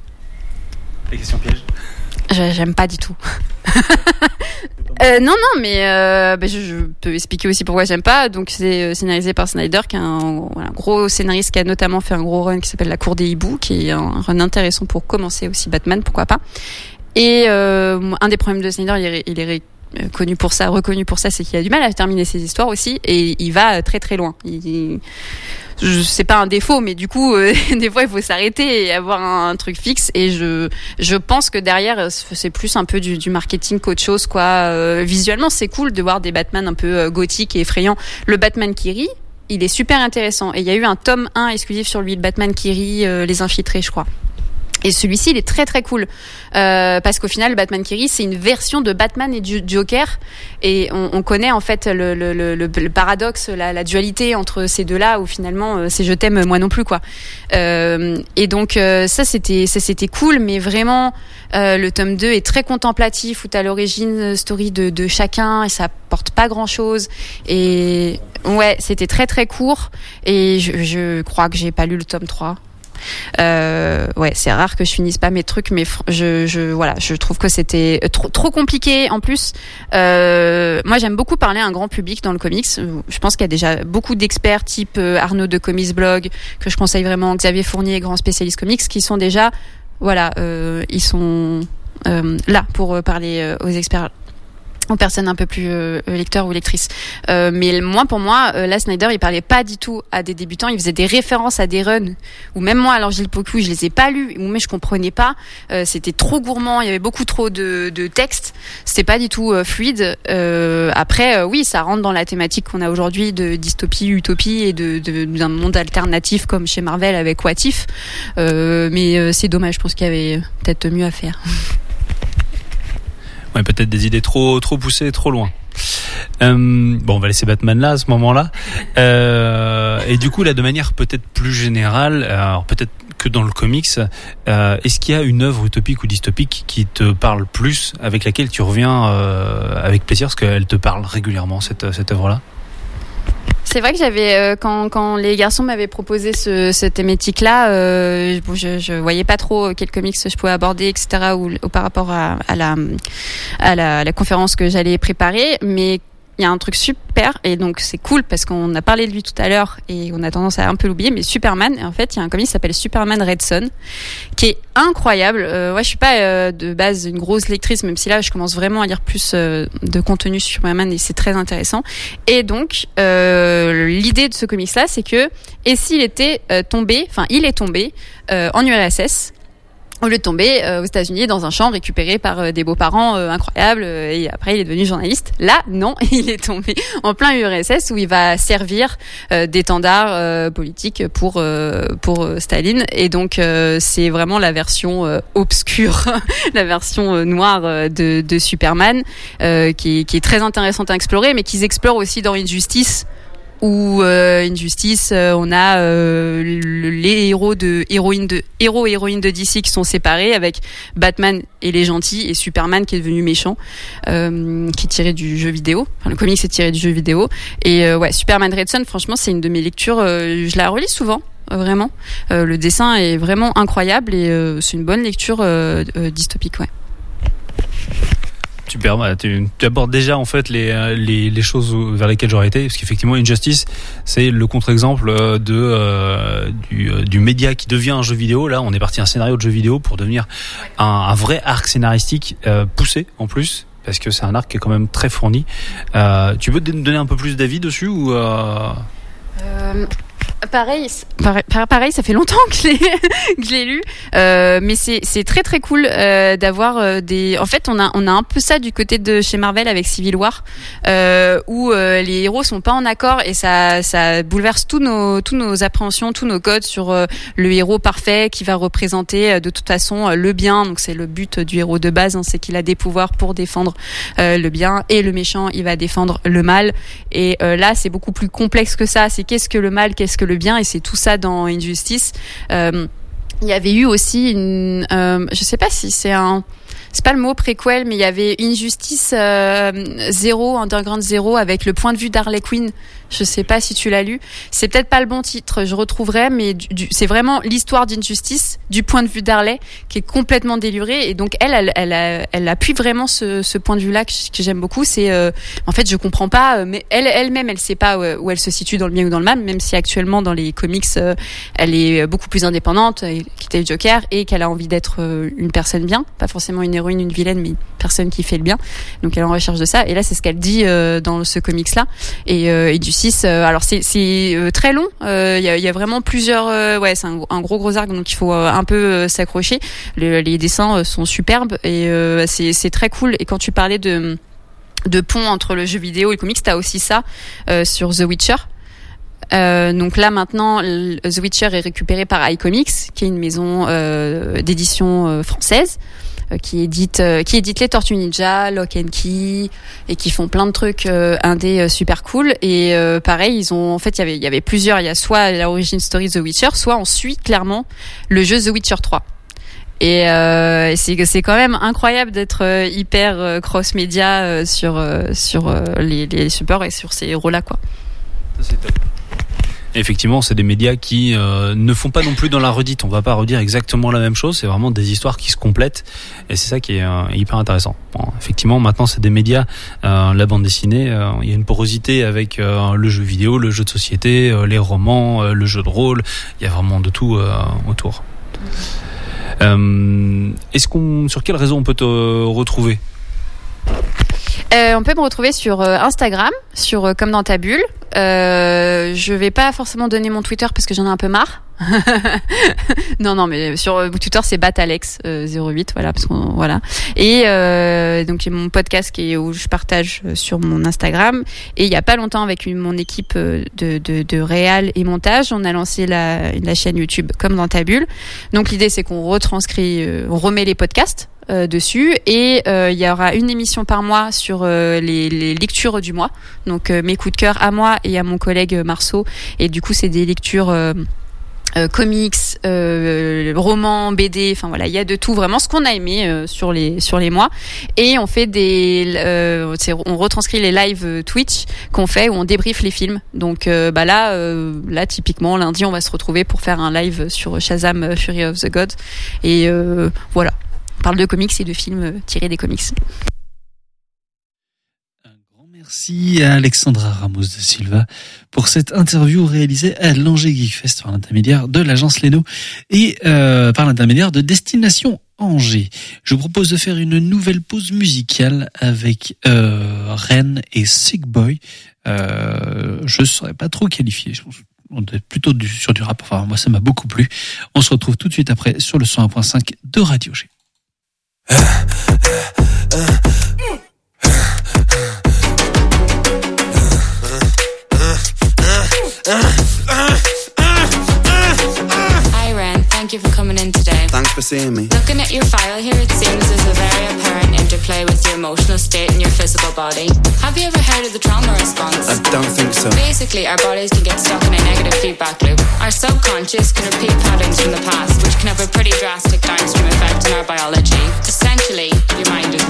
La question piège. J'aime pas du tout. Non, mais je peux expliquer aussi pourquoi j'aime pas. Donc c'est scénarisé par Snyder, qui est un gros scénariste qui a notamment fait un gros run qui s'appelle La Cour des Hiboux, qui est un run intéressant pour commencer aussi Batman, pourquoi pas. Et un des problèmes de Snyder, il est reconnu pour ça, c'est qu'il a du mal à terminer ses histoires aussi, et il va très très loin. C'est pas un défaut, mais du coup des fois il faut s'arrêter et avoir un truc fixe, et je pense que derrière c'est plus un peu du marketing qu'autre chose, quoi. Visuellement c'est cool de voir des Batman un peu gothiques et effrayants. Le Batman qui rit, il est super intéressant, et il y a eu un tome 1 exclusif sur lui, le Batman qui rit, les infiltrés, je crois. Et celui-ci, il est très très cool parce qu'au final, Batman qui rit, c'est une version de Batman et du Joker, et on connaît en fait le paradoxe, la dualité entre ces deux-là, où finalement c'est je t'aime moi non plus quoi. Et donc ça c'était cool, mais vraiment le tome 2 est très contemplatif, où t'as l'origine story de chacun et ça apporte pas grand-chose. Et ouais, c'était très très court, et je crois que j'ai pas lu le tome 3. Ouais, c'est rare que je finisse pas mes trucs, mais je trouve que c'était trop compliqué. En plus, moi j'aime beaucoup parler à un grand public dans le comics. Je pense qu'il y a déjà beaucoup d'experts type Arnaud de Comics Blog, que je conseille vraiment, Xavier Fournier, grand spécialiste comics, qui sont déjà, voilà, ils sont là pour parler aux experts, aux personnes un peu plus lecteurs ou lectrices. Mais pour moi, là, Snyder, il parlait pas du tout à des débutants. Il faisait des références à des runs où même moi, alors Gilles Pocou, je les ai pas lus, ou même je comprenais pas. C'était trop gourmand. Il y avait beaucoup trop de texte. C'était pas du tout fluide. Après, oui, ça rentre dans la thématique qu'on a aujourd'hui de dystopie, utopie et d'un monde alternatif comme chez Marvel avec What If. Mais c'est dommage. Je pense qu'il y avait peut-être mieux à faire. Ouais, peut-être des idées trop poussées, trop loin. Bon, on va laisser Batman là à ce moment-là. Et du coup, là, de manière peut-être plus générale, alors peut-être que dans le comics, est-ce qu'il y a une œuvre utopique ou dystopique qui te parle plus, avec laquelle tu reviens avec plaisir, parce qu'elle te parle régulièrement, cette œuvre-là? C'est vrai que j'avais quand les garçons m'avaient proposé cette thématique-là, je voyais pas trop quel comics je pouvais aborder, etc. ou par rapport à la conférence que j'allais préparer, mais il y a un truc super, et donc c'est cool parce qu'on a parlé de lui tout à l'heure et on a tendance à un peu l'oublier, mais Superman, en fait il y a un comic qui s'appelle Superman Red Son qui est incroyable. Ouais, je suis pas de base une grosse lectrice, même si là je commence vraiment à lire plus de contenu sur Superman, et c'est très intéressant. Et donc l'idée de ce comics là, c'est que et s'il était il est tombé en URSS, au lieu de tomber aux États-Unis dans un champ récupéré par des beaux-parents incroyables, et après il est devenu journaliste. Là, non, il est tombé en plein URSS où il va servir d'étendard politique pour Staline. Et donc c'est vraiment la version obscure, la version noire de Superman, qui est très intéressante à explorer, mais qu'ils explorent aussi dans Injustice. Où Injustice, on a les héros et héroïnes de DC qui sont séparés, avec Batman et les gentils et Superman qui est devenu méchant, qui est tiré du jeu vidéo. Enfin, le comic c'est tiré du jeu vidéo. Et ouais, Superman Red Son, franchement, c'est une de mes lectures. Je la relis souvent. Vraiment, le dessin est vraiment incroyable, et c'est une bonne lecture dystopique, ouais. Super, tu abordes déjà en fait les choses vers lesquelles j'aurais été, parce qu'effectivement Injustice c'est le contre-exemple du média qui devient un jeu vidéo. Là on est parti d'un scénario de jeu vidéo pour devenir un vrai arc scénaristique poussé en plus, parce que c'est un arc qui est quand même très fourni. Tu peux te donner un peu plus d'avis dessus ou Pareil, ça fait longtemps que je l'ai lu, mais c'est très très cool d'avoir des. En fait, on a un peu ça du côté de chez Marvel avec Civil War, où les héros sont pas en accord, et ça bouleverse tous nos appréhensions, tous nos codes sur le héros parfait qui va représenter de toute façon le bien. Donc c'est le but du héros de base, hein, c'est qu'il a des pouvoirs pour défendre le bien, et le méchant il va défendre le mal. Et là c'est beaucoup plus complexe que ça. C'est qu'est-ce que le mal, qu'est-ce que le bien, et c'est tout ça dans Injustice. Il y avait eu aussi je sais pas si c'est pas le mot préquel, mais il y avait Injustice 0, Underground 0, avec le point de vue d'Harley Quinn. Je sais pas si tu l'as lu. C'est peut-être pas le bon titre, je retrouverai, mais c'est vraiment l'histoire d'Injustice du point de vue d'Harley, qui est complètement déluré. Et donc elle appuie vraiment ce point de vue-là que j'aime beaucoup. C'est en fait je comprends pas, mais elle-même elle sait pas où elle se situe dans le bien ou dans le mal, même si actuellement dans les comics elle est beaucoup plus indépendante, qui était le Joker, et qu'elle a envie d'être une personne bien, pas forcément une héroïne, une vilaine, mais une personne qui fait le bien. Donc elle est en recherche de ça. Et là c'est ce qu'elle dit dans ce comics-là. Et du 6, alors c'est très long. Il y a vraiment plusieurs. C'est un gros arc, donc il faut un peu s'accrocher. Les dessins sont superbes, et c'est très cool. Et quand tu parlais de pont entre le jeu vidéo et le comics, t'as aussi ça sur The Witcher. Donc là maintenant, The Witcher est récupéré par iComics, qui est une maison d'édition française. Qui édite les Tortues Ninja, Lock and Key, et qui font plein de trucs indés super cool. Et pareil, il y avait plusieurs. Il y a soit la origin story The Witcher, soit on suit clairement le jeu The Witcher 3. Et c'est quand même incroyable d'être hyper cross-média sur les supports et sur ces héros-là, quoi. Ça, c'est top. Effectivement, c'est des médias qui ne font pas non plus dans la redite. On va pas redire exactement la même chose. C'est vraiment des histoires qui se complètent. Et c'est ça qui est hyper intéressant. Bon, effectivement, maintenant, c'est des médias. La bande dessinée, il y a une porosité avec le jeu vidéo, le jeu de société, les romans, le jeu de rôle. Il y a vraiment de tout autour. Sur quel réseau on peut te retrouver ? On peut me retrouver sur Instagram, sur Comme dans ta bulle. Je vais pas forcément donner mon Twitter parce que j'en ai un peu marre. non, mais sur Twitter c'est batalex08, voilà, parce qu'on voilà. Et donc il y a mon podcast où je partage sur mon Instagram. Et il y a pas longtemps, avec mon équipe de réal et montage, on a lancé la chaîne YouTube Comme dans ta bulle. Donc l'idée c'est qu'on retranscrit, on remet les podcasts dessus, et il y aura une émission par mois sur les lectures du mois, donc mes coups de cœur à moi et à mon collègue Marceau, et du coup c'est des lectures comics, romans, BD, enfin voilà, il y a de tout, vraiment ce qu'on a aimé sur les mois. Et on fait on retranscrit les live Twitch qu'on fait, où on débriefe les films. Donc là typiquement lundi on va se retrouver pour faire un live sur Shazam Fury of the Gods, et voilà, on parle de comics et de films tirés des comics. Merci à Alexandra Ramos de Silva pour cette interview réalisée à l'Angers Geekfest par l'intermédiaire de l'agence Leno et par l'intermédiaire de Destination Angers. Je vous propose de faire une nouvelle pause musicale avec Ren et Sick Boy. Je ne serais pas trop qualifié, je pense. On est plutôt sur du rap, enfin moi ça m'a beaucoup plu. On se retrouve tout de suite après sur le 101.5 de Radio G. Hi Ren, thank you for coming in today. Thanks for seeing me. Looking at your file here, it seems there's a very apparent interplay with your emotional state and your physical body. Have you ever heard of the trauma response? I don't think so. Basically, our bodies can get stuck in a negative feedback loop. Our subconscious can repeat patterns from the past, which can have a pretty drastic downstream effect on our biology. Essentially, your mind is...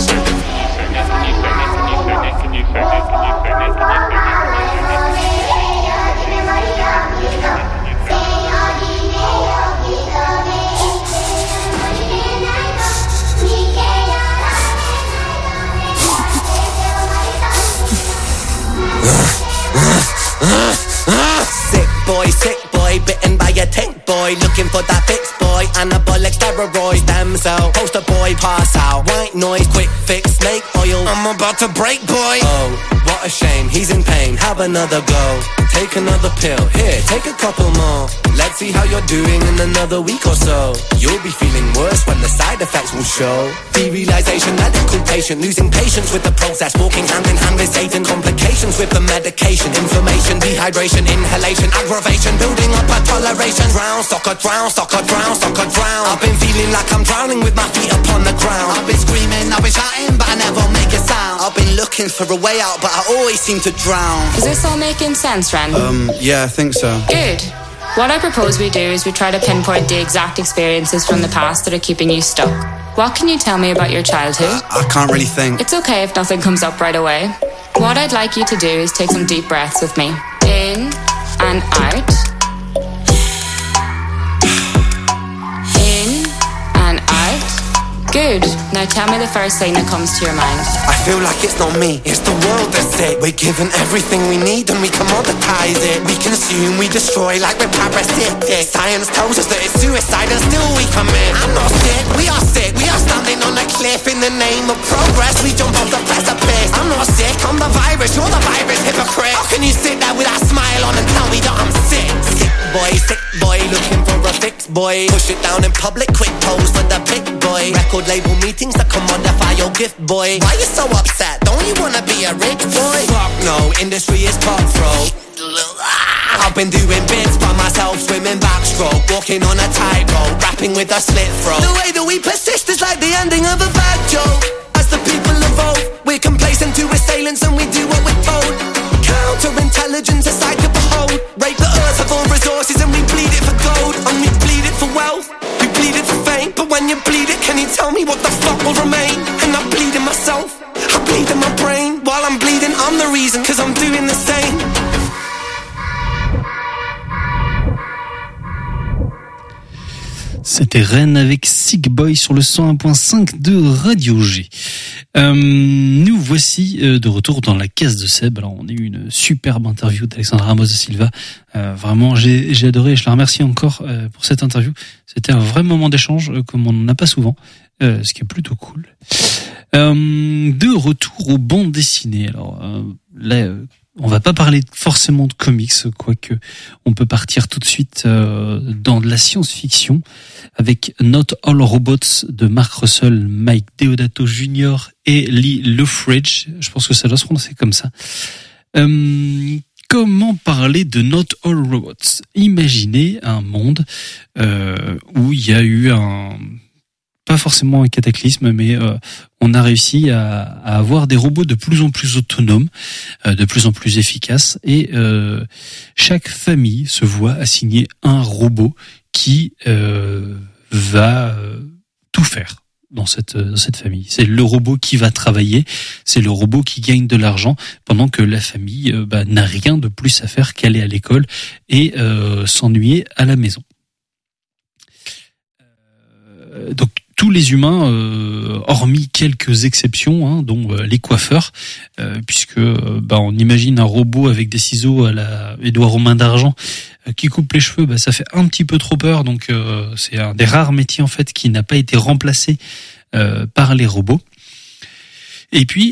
Sick boy, bitten by a tick boy, looking for that fix boy, anabolic steroids, damn cell, poster boy, pass out, white noise, quick fix, snake oil, I'm about to break boy. Oh, what a shame, he's in pain, have another go, take another pill, here, take a couple more, let's see how you're doing in another week or so, you'll be feeling worse when the side effects will show, derealization, medical patient, losing patience with the process, walking hand in hand with Satan, complications with the medication, inflammation, dehydration, inhalation, aggravation, building up a toleration, drown, soccer, drown, soccer, drown, soccer, drown, I've been feeling like I'm drowning with my feet upon the ground, I've been screaming, I've been shouting, but I never make a sound, I've been looking for a way out, but I always seem to drown. Is this all making sense, Ren? Yeah, I think so. Good. What I propose we do is we try to pinpoint the exact experiences from the past that are keeping you stuck. What can you tell me about your childhood? I can't really think. It's okay if nothing comes up right away. What I'd like you to do is take some deep breaths with me. In and out. In and out. Good. Now tell me the first thing that comes to your mind. I feel like it's not me, it's the world that's sick. We're given everything we need and we commoditize it. We consume, we destroy like we're parasitic. Science tells us that it's suicide and still we commit. I'm not sick, we are sick. We are standing on a cliff in the name of progress. We jump off the precipice. I'm not sick, I'm the virus, you're the virus, hypocrite. How can you sit there with that smile on and tell me that I'm sick? Sick boy, looking for a fix boy. Push it down in public, quick pose for the big boy. Record label meetings that commodify your gift boy. Why you so upset? Don't you wanna be a rich boy? Fuck no, industry is cutthroat. been doing bits by myself, swimming backstroke, walking on a tightrope, rapping with a slit throat. The way that we persist is like the ending of a bad joke. As the people evolve, we're complacent to assailants and we do what we're told. Counterintelligence, a sight to behold. Rape the earth of all resources and we bleed it for gold. And we bleed it for wealth, we bleed it for fame. But when you bleed it, can you tell me what the fuck will remain? And I bleed in myself, I bleed in my brain. While I'm bleeding, I'm the reason, cause I'm doing the same. C'était Rennes avec Sick Boy sur le 101.5 de Radio G. Nous voici de retour dans la case de Seb. Alors on a eu une superbe interview d'Alexandra Ramos de Silva. Vraiment j'ai adoré et je la remercie encore pour cette interview. C'était un vrai moment d'échange comme on n'en a pas souvent, ce qui est plutôt cool. De retour aux bandes dessinées. Alors là on va pas parler forcément de comics, quoique on peut partir tout de suite dans de la science-fiction avec Not All Robots de Mark Russell, Mike Deodato Jr. et Lee Loughridge. Je pense que ça doit se prononcer comme ça. Comment parler de Not All Robots? Imaginez un monde où il y a eu pas forcément un cataclysme, mais on a réussi à avoir des robots de plus en plus autonomes, de plus en plus efficaces, et chaque famille se voit assigner un robot qui va tout faire dans cette famille. C'est le robot qui va travailler, c'est le robot qui gagne de l'argent, pendant que la famille n'a rien de plus à faire qu'aller à l'école et s'ennuyer à la maison. Donc tous les humains, hormis quelques exceptions, dont les coiffeurs, puisque on imagine un robot avec des ciseaux à la Édouard Romain d'argent qui coupe les cheveux, ça fait un petit peu trop peur. Donc c'est un des rares métiers en fait qui n'a pas été remplacé par les robots. Et puis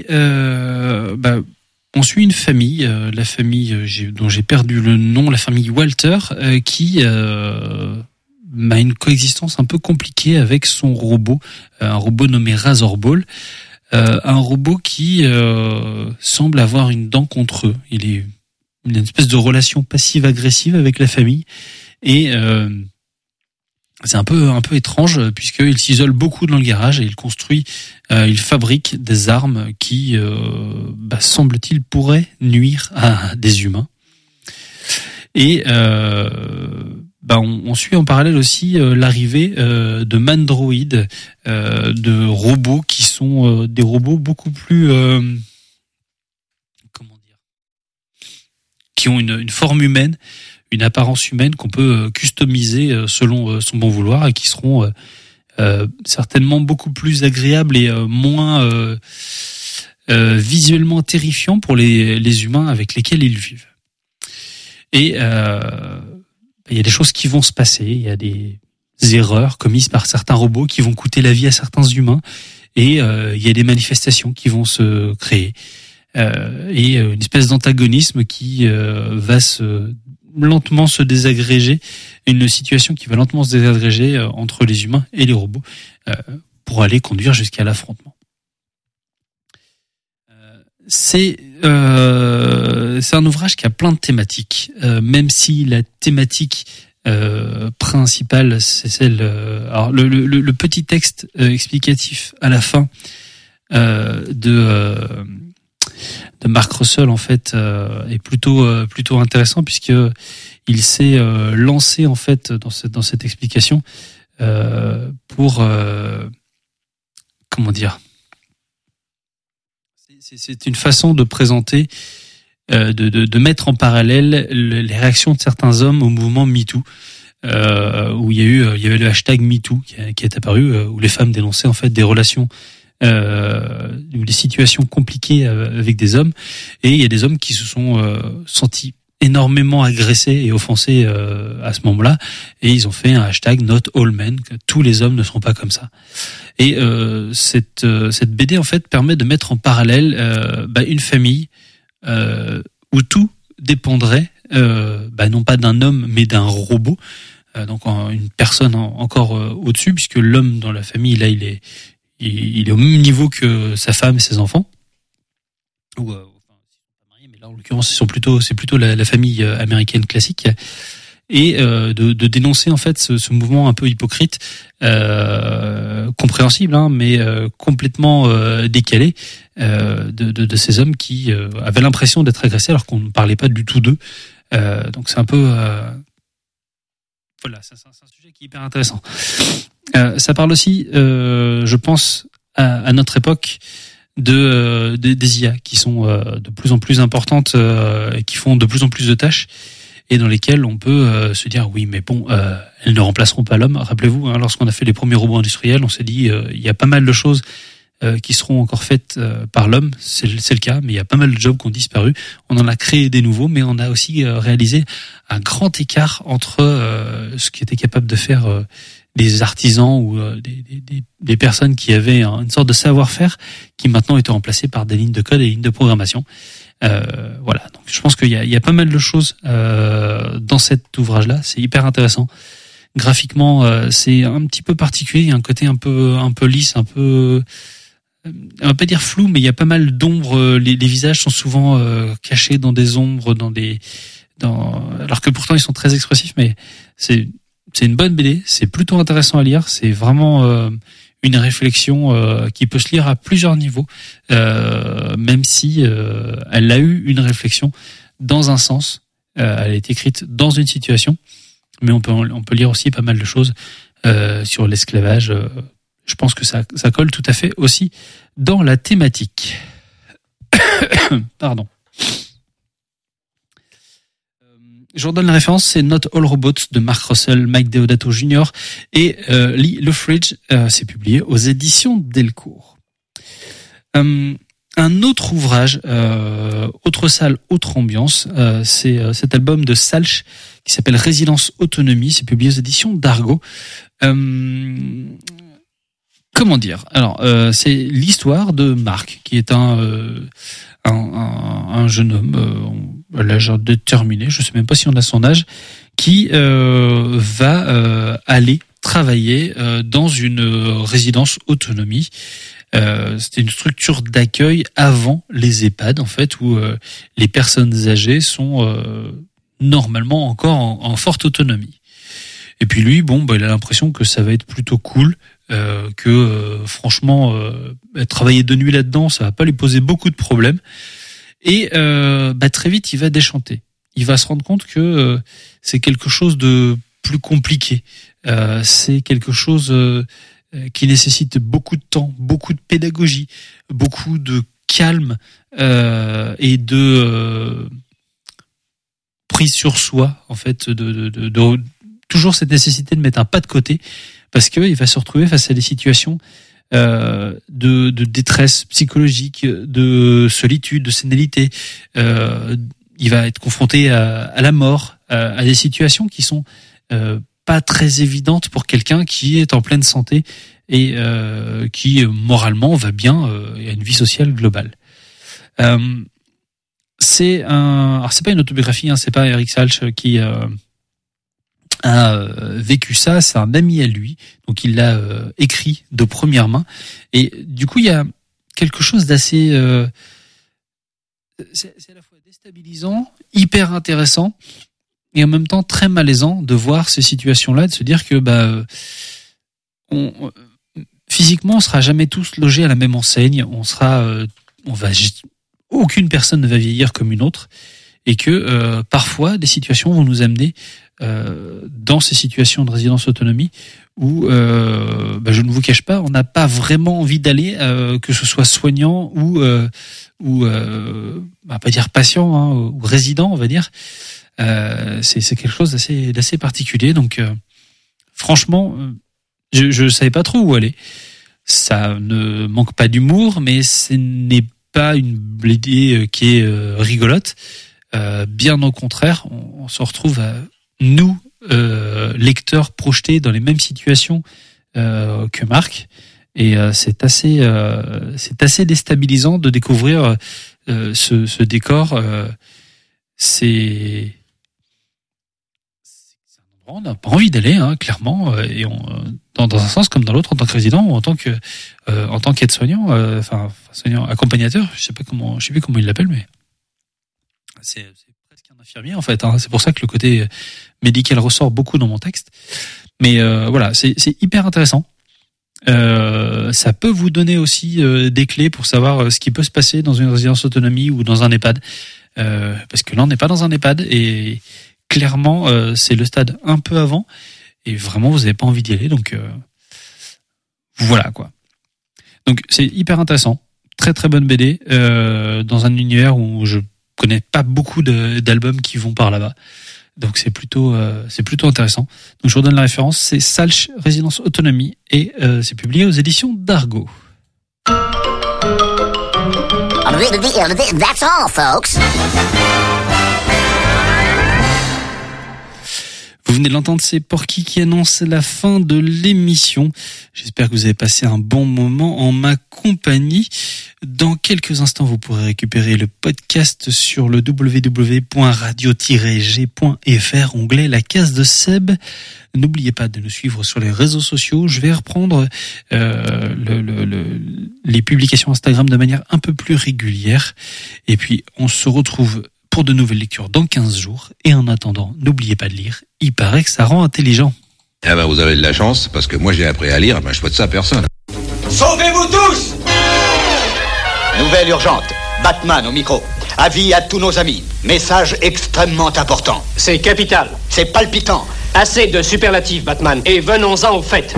on suit une famille, la famille dont j'ai perdu le nom, la famille Walter, qui a une coexistence un peu compliquée avec son robot, un robot nommé Razorball, un robot qui semble avoir une dent contre eux. Il a une espèce de relation passive-agressive avec la famille, et c'est un peu étrange puisqu'il s'isole beaucoup dans le garage et il fabrique des armes qui, semble-t-il, pourraient nuire à des humains. Et on suit en parallèle aussi l'arrivée de mandroïdes, de robots qui sont des robots beaucoup plus qui ont une forme humaine, une apparence humaine qu'on peut customiser selon son bon vouloir, et qui seront certainement beaucoup plus agréables et moins visuellement terrifiants pour les humains avec lesquels ils vivent. Et il y a des choses qui vont se passer, il y a des erreurs commises par certains robots qui vont coûter la vie à certains humains, et il y a des manifestations qui vont se créer, et une espèce d'antagonisme qui va lentement se désagréger, une situation qui va lentement se désagréger entre les humains et les robots, pour aller conduire jusqu'à l'affrontement. C'est un ouvrage qui a plein de thématiques, même si la thématique principale, c'est celle. Alors le petit texte explicatif à la fin de Mark Russell en fait est plutôt intéressant, puisque il s'est lancé en fait dans cette explication pour comment dire. C'est une façon de présenter, de mettre en parallèle les réactions de certains hommes au mouvement MeToo, où il y avait le hashtag MeToo qui est apparu, où les femmes dénonçaient en fait des relations ou des situations compliquées avec des hommes, et il y a des hommes qui se sont sentis énormément agressés et offensés à ce moment-là, et ils ont fait un hashtag Not All Men, que tous les hommes ne sont pas comme ça. Et cette BD en fait permet de mettre en parallèle une famille où tout dépendrait non pas d'un homme mais d'un robot, donc une personne encore au-dessus, puisque l'homme dans la famille là il est au même niveau que sa femme et ses enfants, ou là, en l'occurrence, c'est plutôt la famille américaine classique. Et de dénoncer en fait ce mouvement un peu hypocrite, compréhensible, hein, mais complètement décalé de ces hommes qui avaient l'impression d'être agressés alors qu'on ne parlait pas du tout d'eux. Donc c'est un peu voilà, c'est un sujet qui est hyper intéressant. Ça parle aussi, je pense, à notre époque des IA qui sont de plus en plus importantes et qui font de plus en plus de tâches, et dans lesquelles on peut se dire oui, mais bon, elles ne remplaceront pas l'homme. Rappelez-vous, hein, lorsqu'on a fait les premiers robots industriels, on s'est dit il y a pas mal de choses qui seront encore faites par l'homme, c'est le cas, mais il y a pas mal de jobs qui ont disparu. On en a créé des nouveaux, mais on a aussi réalisé un grand écart entre ce qui était capable de faire des artisans ou des personnes qui avaient une sorte de savoir-faire, qui maintenant étaient remplacés par des lignes de code et des lignes de programmation. Voilà, donc je pense qu'il y a pas mal de choses dans cet ouvrage-là. C'est hyper intéressant. Graphiquement, c'est un petit peu particulier. Il y a un côté un peu lisse, un peu, on va pas dire flou, mais il y a pas mal d'ombres. Les visages sont souvent cachés dans des ombres, alors que pourtant ils sont très expressifs. Mais c'est une bonne BD. C'est plutôt intéressant à lire. C'est vraiment une réflexion qui peut se lire à plusieurs niveaux, même si elle a eu une réflexion dans un sens. Elle a été écrite dans une situation, mais on peut lire aussi pas mal de choses sur l'esclavage. Je pense que ça colle tout à fait aussi dans la thématique. Pardon. Je vous redonne la référence, c'est Not All Robots de Mark Russell, Mike Deodato Jr. et Lee Loveridge. C'est publié aux éditions Delcourt. Un autre ouvrage, autre salle, autre ambiance, c'est cet album de Salch qui s'appelle Résidence Autonomie. C'est publié aux éditions d'Argo. Comment dire ? Alors, c'est l'histoire de Marc, qui est un jeune homme à l'âge déterminé, je sais même pas si on a son âge, qui va aller travailler dans une résidence autonomie. C'était une structure d'accueil avant les EHPAD, en fait, où les personnes âgées sont normalement encore en forte autonomie. Et puis lui, il a l'impression que ça va être plutôt cool, que franchement, travailler de nuit là-dedans, ça va pas lui poser beaucoup de problèmes. Et très vite, il va déchanter. Il va se rendre compte que c'est quelque chose de plus compliqué. C'est quelque chose qui nécessite beaucoup de temps, beaucoup de pédagogie, beaucoup de calme et de prise sur soi, en fait, de toujours cette nécessité de mettre un pas de côté, parce qu'il va se retrouver face à des situations de détresse psychologique, de solitude, de sénilité. Il va être confronté à la mort, à des situations qui sont pas très évidentes pour quelqu'un qui est en pleine santé et qui moralement va bien et a une vie sociale globale. C'est pas une autobiographie, hein, c'est pas Eric Salch qui a vécu ça, c'est un ami à lui, donc il l'a écrit de première main, et du coup il y a quelque chose d'assez c'est à la fois déstabilisant, hyper intéressant, et en même temps très malaisant de voir ces situations-là, de se dire que physiquement on sera jamais tous logés à la même enseigne, aucune personne ne va vieillir comme une autre, et que parfois des situations vont nous amener dans ces situations de résidence autonomie où, je ne vous cache pas, on n'a pas vraiment envie d'aller, que ce soit soignant ou pas dire patient, hein, ou résident, on va dire. C'est quelque chose d'assez particulier. Donc, franchement, je savais pas trop où aller. Ça ne manque pas d'humour, mais ce n'est pas une BD qui est rigolote. Bien au contraire, on se retrouve nous, lecteurs, projetés dans les mêmes situations que Marc, et c'est assez déstabilisant de découvrir ce décor. C'est un endroit où on n'a pas envie d'aller, hein, clairement, et dans un sens comme dans l'autre, en tant que résident ou en tant qu'aide-soignant, soignant accompagnateur, je sais plus comment il l'appelle, mais C'est presque un infirmier en fait. C'est pour ça que le côté médical ressort beaucoup dans mon texte. Mais voilà, c'est hyper intéressant. Ça peut vous donner aussi des clés pour savoir ce qui peut se passer dans une résidence autonomie ou dans un EHPAD. Parce que là, on n'est pas dans un EHPAD et clairement, c'est le stade un peu avant et vraiment, vous n'avez pas envie d'y aller. Donc, voilà quoi. Donc, c'est hyper intéressant. Très très bonne BD dans un univers où je connais pas beaucoup d'albums qui vont par là-bas. Donc c'est plutôt intéressant. Donc je vous redonne la référence, c'est Salch Résidence Autonomie et c'est publié aux éditions d'Argo. That's all, folks. Vous venez de l'entendre, c'est Porky qui annonce la fin de l'émission. J'espère que vous avez passé un bon moment en ma compagnie. Dans quelques instants, vous pourrez récupérer le podcast sur le www.radio-g.fr, onglet La Case de Seb. N'oubliez pas de nous suivre sur les réseaux sociaux. Je vais reprendre les publications Instagram de manière un peu plus régulière. Et puis, on se retrouve pour de nouvelles lectures dans 15 jours. Et en attendant, n'oubliez pas de lire. Il paraît que ça rend intelligent. Eh ben, vous avez de la chance, parce que moi j'ai appris à lire, je souhaite ça à personne. Sauvez-vous tous! Nouvelle urgente. Batman au micro. Avis à tous nos amis. Message extrêmement important. C'est capital. C'est palpitant. Assez de superlatifs, Batman. Et venons-en au fait.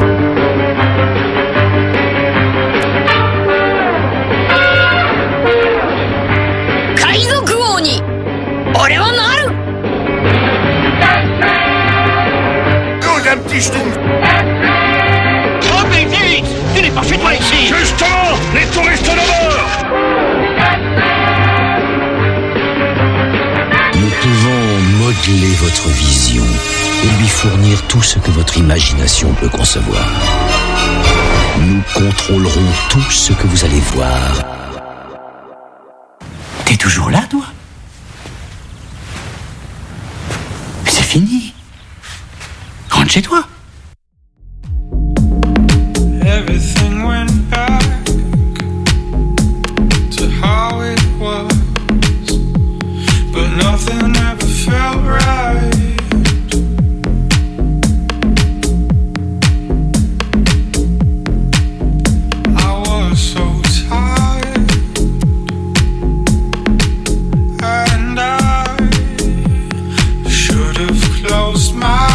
Nous, un petit schtroumpf. Trop vite! Tu n'es pas chez toi ici! Justement, les touristes là-bas! Nous pouvons modeler votre vision et lui fournir tout ce que votre imagination peut concevoir. Nous contrôlerons tout ce que vous allez voir. T'es toujours là, toi? Mais c'est fini. Rentre chez toi. Everything went back to how it was, but nothing ever felt right. I was so tired, and I should have closed my